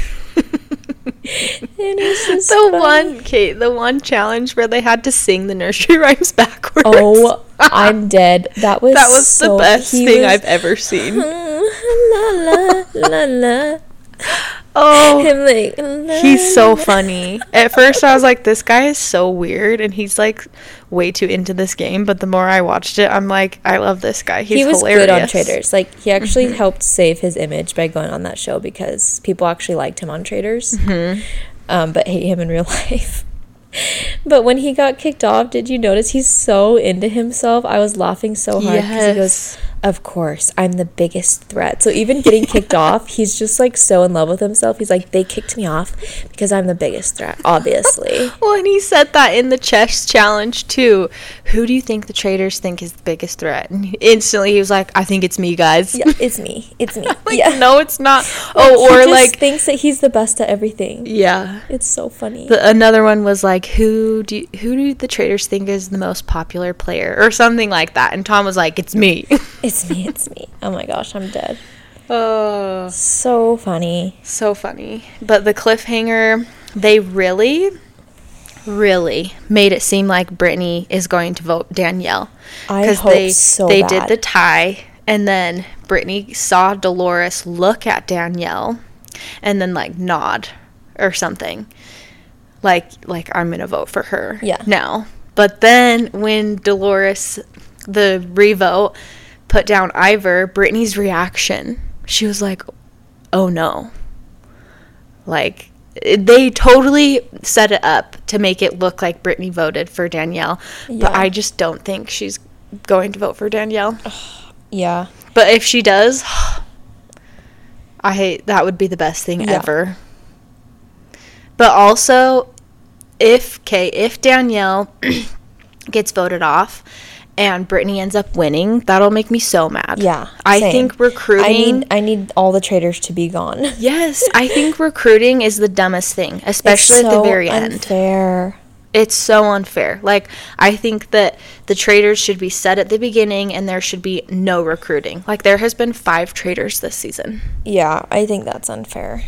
Speaker 2: And it's just
Speaker 1: the
Speaker 2: funny.
Speaker 1: one, Kate, the one challenge where they had to sing the nursery rhymes backwards.
Speaker 2: Oh, I'm dead. That was
Speaker 1: that was
Speaker 2: so,
Speaker 1: the best thing
Speaker 2: was,
Speaker 1: I've ever seen.
Speaker 2: La la la la.
Speaker 1: Oh,
Speaker 2: Him like, la,
Speaker 1: he's so
Speaker 2: la.
Speaker 1: funny. At first, I was like, this guy is so weird, and he's like way too into this game. But the more I watched it, I'm like, I love this guy. He's
Speaker 2: he was
Speaker 1: hilarious.
Speaker 2: good on Traders. Like he actually
Speaker 1: Mm-hmm.
Speaker 2: helped save his image by going on that show because people actually liked him on Traders,
Speaker 1: Mm-hmm.
Speaker 2: um, but hate him in real life. But when he got kicked off, did you notice he's so into himself? I was laughing so hard because he goes, of course, I'm the biggest threat. So even getting kicked off, he's just like so in love with himself. He's like, they kicked me off because I'm the biggest threat, obviously.
Speaker 1: Well, and he said that in the chess challenge too. Who do you think the traders think is the biggest threat? And instantly he was like, I think it's me, guys.
Speaker 2: Yeah, it's me. It's me.
Speaker 1: Like,
Speaker 2: yeah.
Speaker 1: no, it's not.
Speaker 2: Like,
Speaker 1: Oh,
Speaker 2: he
Speaker 1: or
Speaker 2: just
Speaker 1: like,
Speaker 2: thinks that he's the best at everything.
Speaker 1: yeah.
Speaker 2: It's so funny.
Speaker 1: The, another one was like, who do you, who do the traders think is the most popular player, or something like that? And Tom was like, it's me.
Speaker 2: It's me. It's me. Oh my gosh, I'm dead.
Speaker 1: Oh,
Speaker 2: So funny.
Speaker 1: so funny. But the cliffhanger, they really, really made it seem like Brittany is going to vote Danielle.
Speaker 2: I hope
Speaker 1: they,
Speaker 2: so
Speaker 1: They
Speaker 2: bad.
Speaker 1: did the tie, and then Brittany saw Dolores look at Danielle, and then like nod or something, like like I'm gonna vote for her.
Speaker 2: Yeah.
Speaker 1: Now, but then when Dolores, the revote, put down Ivor, Brittany's reaction, she was like, oh no. Like, they totally set it up to make it look like Brittany voted for Danielle.
Speaker 2: Yeah.
Speaker 1: But I just don't think she's going to vote for Danielle.
Speaker 2: Yeah.
Speaker 1: But if she does, I hate, that would be the best thing
Speaker 2: Yeah.
Speaker 1: ever. But also, if, okay, if Danielle gets voted off and Brittany ends up winning, that'll make me so mad.
Speaker 2: Yeah.
Speaker 1: I
Speaker 2: same.
Speaker 1: think recruiting.
Speaker 2: I need I need all the traders to be gone.
Speaker 1: Yes, I think recruiting is the dumbest thing, especially
Speaker 2: It's
Speaker 1: at the
Speaker 2: so
Speaker 1: very end.
Speaker 2: unfair.
Speaker 1: It's so unfair. Like, I think that the traders should be set at the beginning and there should be no recruiting. Like, there has been five traders this season.
Speaker 2: Yeah, I think that's unfair.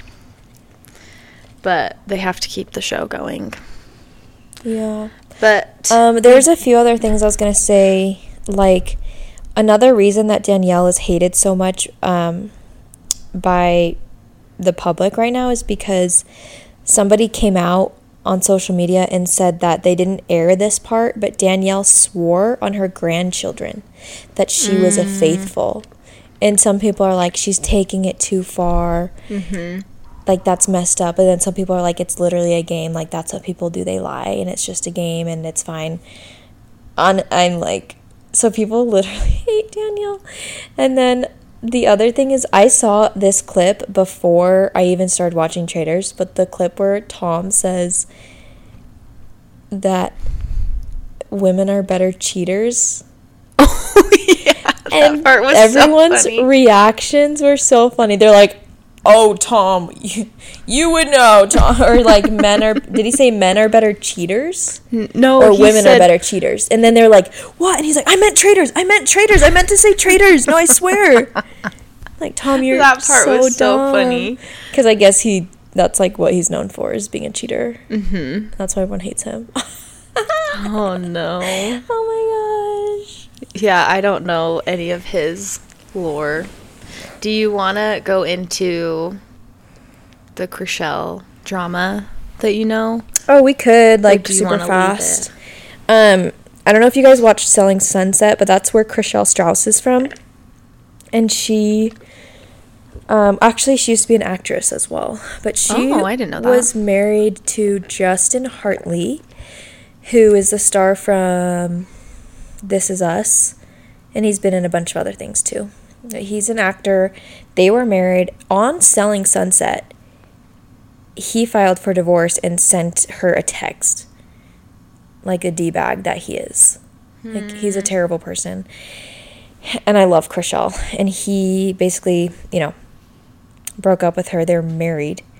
Speaker 1: But they have to keep the show going.
Speaker 2: Yeah.
Speaker 1: But
Speaker 2: Um, there's a few other things I was gonna say. Like, another reason that Danielle is hated so much um, by the public right now is because somebody came out on social media and said that they didn't air this part, but Danielle swore on her grandchildren that she was a faithful. And some people are like, she's taking it too far.
Speaker 1: Mm-hmm.
Speaker 2: Like, that's messed up. And then some people are like, it's literally a game. Like, that's what people do. They lie, and it's just a game, and it's fine. On, I'm like, so people literally hate Danielle. And then the other thing is, I saw this clip before I even started watching Traders, but the clip where Tom says that women are better cheaters.
Speaker 1: Oh, yeah. That
Speaker 2: And
Speaker 1: part was
Speaker 2: everyone's
Speaker 1: so funny.
Speaker 2: reactions were so funny. They're like, oh, Tom, you, you would know, Tom. Or like, men are, did he say men are better cheaters?
Speaker 1: N- no,
Speaker 2: Or
Speaker 1: he
Speaker 2: women
Speaker 1: said,
Speaker 2: are better cheaters? And then they're like, what? And he's like, I meant traders. I meant traders. I meant to say traders. No, I swear. Like, Tom, you're
Speaker 1: That part
Speaker 2: so
Speaker 1: was so
Speaker 2: dumb.
Speaker 1: funny.
Speaker 2: Because I guess he, that's like what he's known for, is being a cheater.
Speaker 1: Mm-hmm.
Speaker 2: That's why everyone hates him.
Speaker 1: Oh, no.
Speaker 2: Oh my gosh.
Speaker 1: Yeah, I don't know any of his lore. Do you want to go into the Chrishell drama that you know?
Speaker 2: Oh, we could, like,
Speaker 1: do you
Speaker 2: super
Speaker 1: wanna leave
Speaker 2: fast. Um, I don't know if you guys watched Selling Sunset, but that's where Chrishell Strauss is from. And she, um, actually, she used to be an actress as well. But she
Speaker 1: Oh, I didn't know that.
Speaker 2: was married to Justin Hartley, who is the star from This Is Us. And he's been in a bunch of other things, too. He's an actor. They were married on Selling Sunset. He filed for divorce and sent her a text, like a D-bag that he is. Like, he's a terrible person. And I love Chrishell. And he basically, you know, broke up with her. They're married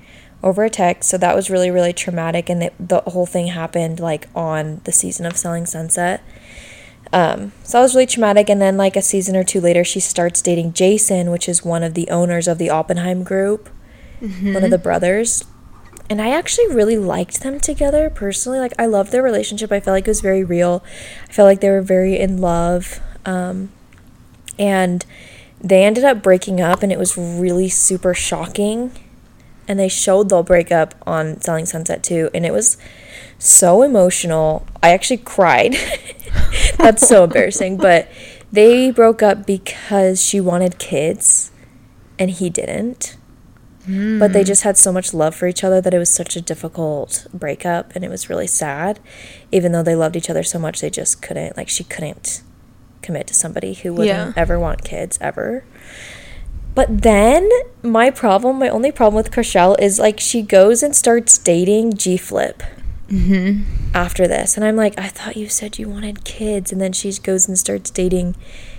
Speaker 2: over a text. So that was really, really traumatic. And the, the whole thing happened like on the season of Selling Sunset. Um, so that was really traumatic. And then like a season or two later, she starts dating Jason, which is one of the owners of the Oppenheim Group, mm-hmm. one of the brothers. And I actually really liked them together personally. Like, I loved their relationship. I felt like it was very real. I felt like they were very in love. Um, and they ended up breaking up, and it was really super shocking. And they showed they'll break up on Selling Sunset too. And it was so emotional. I actually cried. That's so embarrassing. But they broke up because she wanted kids, and he didn't. Mm. But they just had so much love for each other that it was such a difficult breakup, and it was really sad. Even though they loved each other so much, they just couldn't, like, she couldn't commit to somebody who wouldn't yeah. ever want kids, ever. But then, my problem, my only problem with Chrishell is, like, she goes and starts dating G-Flip mm-hmm. after this. And I'm like, I thought you said you wanted kids. And then she goes and starts dating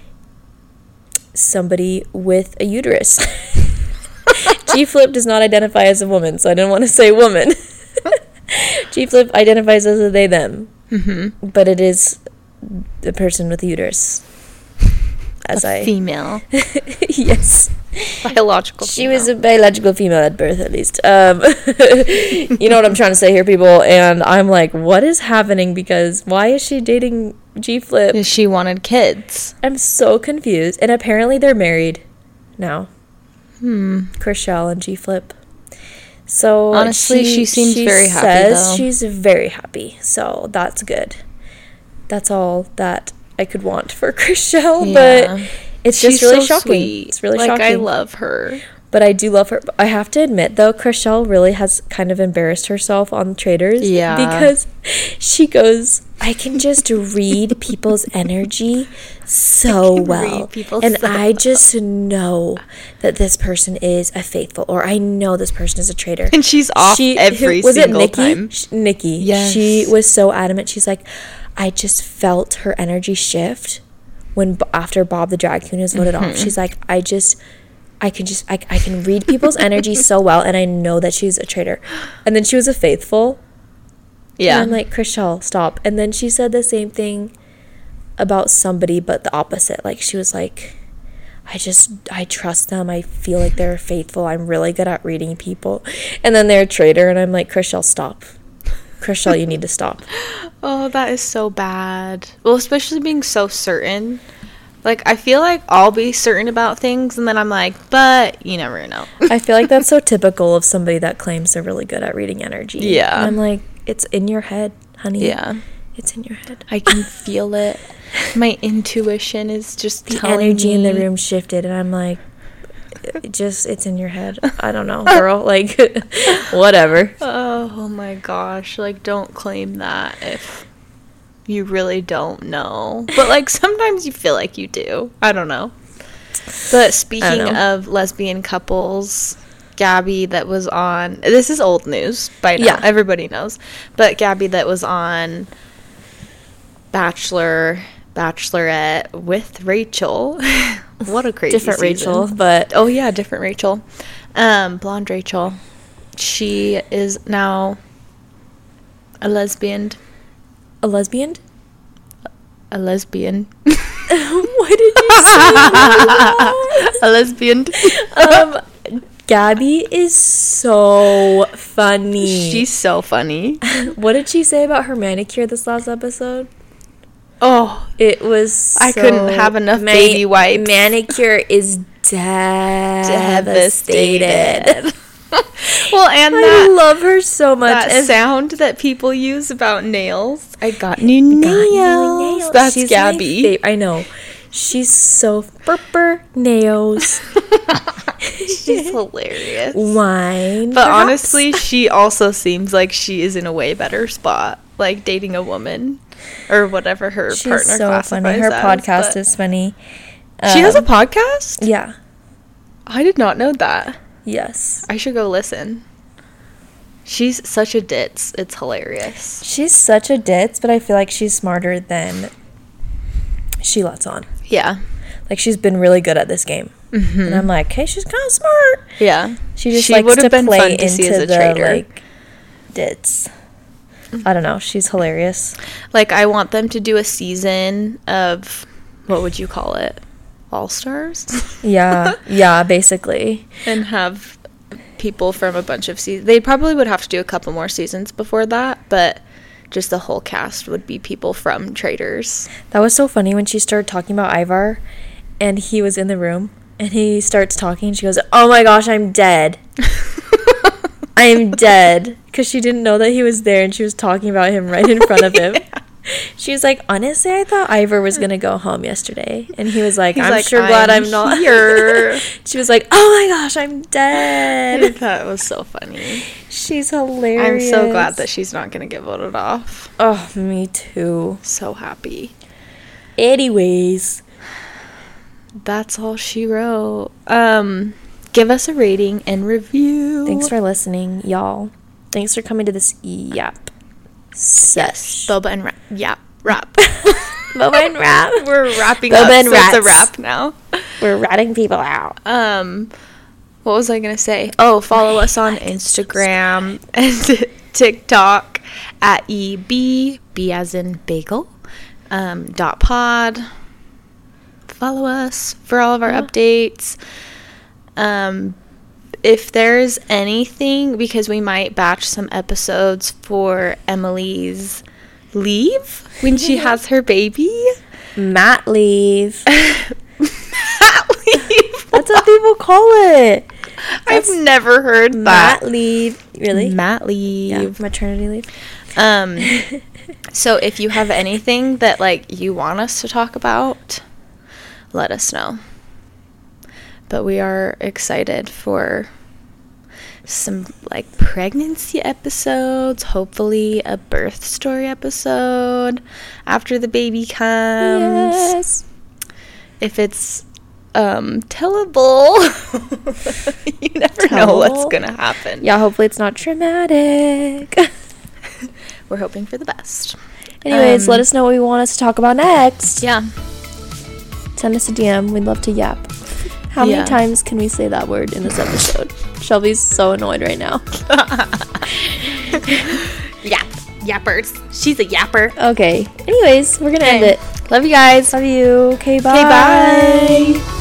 Speaker 2: somebody with a uterus. G-Flip does not identify as a woman, so I didn't want to say woman. G-Flip identifies as a they, them. Mm-hmm. But it is the person with the uterus. As
Speaker 1: a
Speaker 2: I
Speaker 1: female.
Speaker 2: Yes.
Speaker 1: Biological
Speaker 2: She
Speaker 1: female.
Speaker 2: was a biological female at birth, at least. Um, you know what I'm trying to say here, people? And I'm like, what is happening? Because why is she dating G-Flip?
Speaker 1: Because she wanted kids.
Speaker 2: I'm so confused. And apparently they're married now. Hmm. Chrishell and G-Flip. So
Speaker 1: honestly, she, she seems
Speaker 2: she
Speaker 1: very happy,
Speaker 2: says
Speaker 1: though.
Speaker 2: She's very happy. So that's good. That's all that I could want for Chrishell. Yeah. But it's just
Speaker 1: She's
Speaker 2: really
Speaker 1: so
Speaker 2: shocking.
Speaker 1: Sweet.
Speaker 2: It's really
Speaker 1: like,
Speaker 2: shocking.
Speaker 1: I love her.
Speaker 2: But I do love her. I have to admit, though, Chrishell really has kind of embarrassed herself on Traders.
Speaker 1: Yeah.
Speaker 2: Because she goes, I can just read people's energy so well. And so I just know that this person is a faithful, or I know this person is a trader.
Speaker 1: And she's off
Speaker 2: she,
Speaker 1: every
Speaker 2: who, was
Speaker 1: single
Speaker 2: it Nikki?
Speaker 1: time.
Speaker 2: She, Nikki.
Speaker 1: Yes.
Speaker 2: She was so adamant. She's like, I just felt her energy shift when after Bob the Drag Queen was voted mm-hmm. off. She's like, I just... I can just, I, I can read people's energy so well, and I know that she's a traitor. And then she was a faithful. Yeah. And I'm like, Chrishell, stop. And then she said the same thing about somebody, but the opposite. Like, she was like, I just, I trust them. I feel like they're faithful. I'm really good at reading people. And then they're a traitor, and I'm like, Chrishell, stop. Chrishell, you need to stop.
Speaker 1: Oh, that is so bad. Well, especially being so certain. Like, I feel like I'll be certain about things, and then I'm like, but you never know.
Speaker 2: I feel like that's so typical of somebody that claims they're really good at reading energy.
Speaker 1: Yeah.
Speaker 2: And I'm like, it's in your head, honey.
Speaker 1: Yeah.
Speaker 2: It's in your head.
Speaker 1: I can feel it. My intuition is just
Speaker 2: the
Speaker 1: telling
Speaker 2: energy
Speaker 1: me.
Speaker 2: in the room shifted, and I'm like, it just, it's in your head. I don't know, girl. Like, whatever.
Speaker 1: Oh, oh, my gosh. Like, don't claim that if... you really don't know. But, like, sometimes you feel like you do. I don't know. But speaking of lesbian couples, Gabby that was on... This is old news by now. Yeah. Everybody knows. But Gabby that was on Bachelor, Bachelorette with Rachel. What a crazy
Speaker 2: Different
Speaker 1: season.
Speaker 2: Rachel, but...
Speaker 1: Oh, yeah, different Rachel. Um, blonde Rachel. She is now a lesbian.
Speaker 2: A lesbian?
Speaker 1: A lesbian.
Speaker 2: Why did you say that?
Speaker 1: A lesbian.
Speaker 2: um, Gabby is so funny.
Speaker 1: She's so funny.
Speaker 2: What did she say about her manicure this last episode?
Speaker 1: Oh,
Speaker 2: it was
Speaker 1: I
Speaker 2: so
Speaker 1: couldn't have enough
Speaker 2: ma-
Speaker 1: baby wipes.
Speaker 2: Manicure is devastated. devastated.
Speaker 1: Well, and
Speaker 2: I
Speaker 1: that,
Speaker 2: love her so much.
Speaker 1: That
Speaker 2: and
Speaker 1: sound that people use about nails. I got new nails.
Speaker 2: Got new nails.
Speaker 1: That's
Speaker 2: She's
Speaker 1: Gabby.
Speaker 2: Fa- I know. She's so burper nails.
Speaker 1: She's hilarious.
Speaker 2: Wine.
Speaker 1: But
Speaker 2: perhaps?
Speaker 1: honestly, she also seems like she is in a way better spot, like dating a woman or whatever her
Speaker 2: She's
Speaker 1: partner
Speaker 2: so
Speaker 1: classifies
Speaker 2: funny. Her
Speaker 1: as,
Speaker 2: podcast is funny.
Speaker 1: She um, has a
Speaker 2: Um,
Speaker 1: podcast?
Speaker 2: Yeah.
Speaker 1: I did not know that.
Speaker 2: Yes.
Speaker 1: I should go listen. She's such a ditz. It's hilarious.
Speaker 2: She's such a ditz, but I feel like she's smarter than she lets on.
Speaker 1: Yeah.
Speaker 2: Like, she's been really good at this game. Mm-hmm. And I'm like, hey, she's kind of smart.
Speaker 1: Yeah.
Speaker 2: She's She just
Speaker 1: She
Speaker 2: likes
Speaker 1: would've
Speaker 2: to
Speaker 1: been
Speaker 2: play
Speaker 1: fun to
Speaker 2: into
Speaker 1: see as a
Speaker 2: the
Speaker 1: traitor.
Speaker 2: like dits. I don't know. She's hilarious.
Speaker 1: Like, I want them to do a season of, what would you call it? All-Stars?
Speaker 2: Yeah, yeah, basically.
Speaker 1: And have people from a bunch of seasons. They probably would have to do a couple more seasons before that, but just the whole cast would be people from Traitors.
Speaker 2: That was so funny when she started talking about Ivar, and he was in the room, and he starts talking, and she goes, "Oh my gosh, I'm dead." I'm dead. Because she didn't know that he was there, and she was talking about him right in front of him. Yeah. She was like, honestly, I thought Ivar was going to go home yesterday. And he was like, He's I'm like, sure glad I'm, I'm not here. She was like, oh my gosh, I'm dead.
Speaker 1: That was so funny.
Speaker 2: She's hilarious.
Speaker 1: I'm so glad that she's not going to get voted off.
Speaker 2: Oh, me too.
Speaker 1: So happy.
Speaker 2: Anyways.
Speaker 1: That's all she wrote. Um... Give us a rating and review.
Speaker 2: Thanks for listening, y'all. Thanks for coming to this yap.
Speaker 1: Yes, Boba and Rap. Yap, rap.
Speaker 2: Boba and Rap.
Speaker 1: We're wrapping
Speaker 2: Boba
Speaker 1: up,
Speaker 2: and
Speaker 1: so it's a wrap now.
Speaker 2: We're ratting people out.
Speaker 1: Um, what was I gonna say? Oh, follow us on Instagram and TikTok at E B B as in bagel. Um, dot pod. Follow us for all of our yeah. updates. Um, if there's anything, because we might batch some episodes for Emily's leave when she has her baby.
Speaker 2: Mat leave.
Speaker 1: Mat leave.
Speaker 2: That's what people call it.
Speaker 1: That's I've never heard
Speaker 2: mat
Speaker 1: that.
Speaker 2: leave. Really?
Speaker 1: Mat leave.
Speaker 2: Yeah, maternity leave.
Speaker 1: Um, so if you have anything that, like, you want us to talk about, let us know. But we are excited for some, like, pregnancy episodes, hopefully a birth story episode after the baby comes.
Speaker 2: Yes.
Speaker 1: If it's um, tellable, you never tellable. know what's going to happen.
Speaker 2: Yeah, hopefully it's not traumatic.
Speaker 1: We're hoping for the best.
Speaker 2: Anyways,
Speaker 1: um,
Speaker 2: let us know what you want us to talk about next.
Speaker 1: Yeah.
Speaker 2: Send us a D M. We'd love to yap. How yeah. many times can we say that word in this episode? Shelby's so annoyed right now.
Speaker 1: Yap. Yappers. She's a yapper.
Speaker 2: Okay. Anyways, we're going to
Speaker 1: okay.
Speaker 2: end it.
Speaker 1: Love you guys.
Speaker 2: Love you. Okay, bye.
Speaker 1: Okay, bye.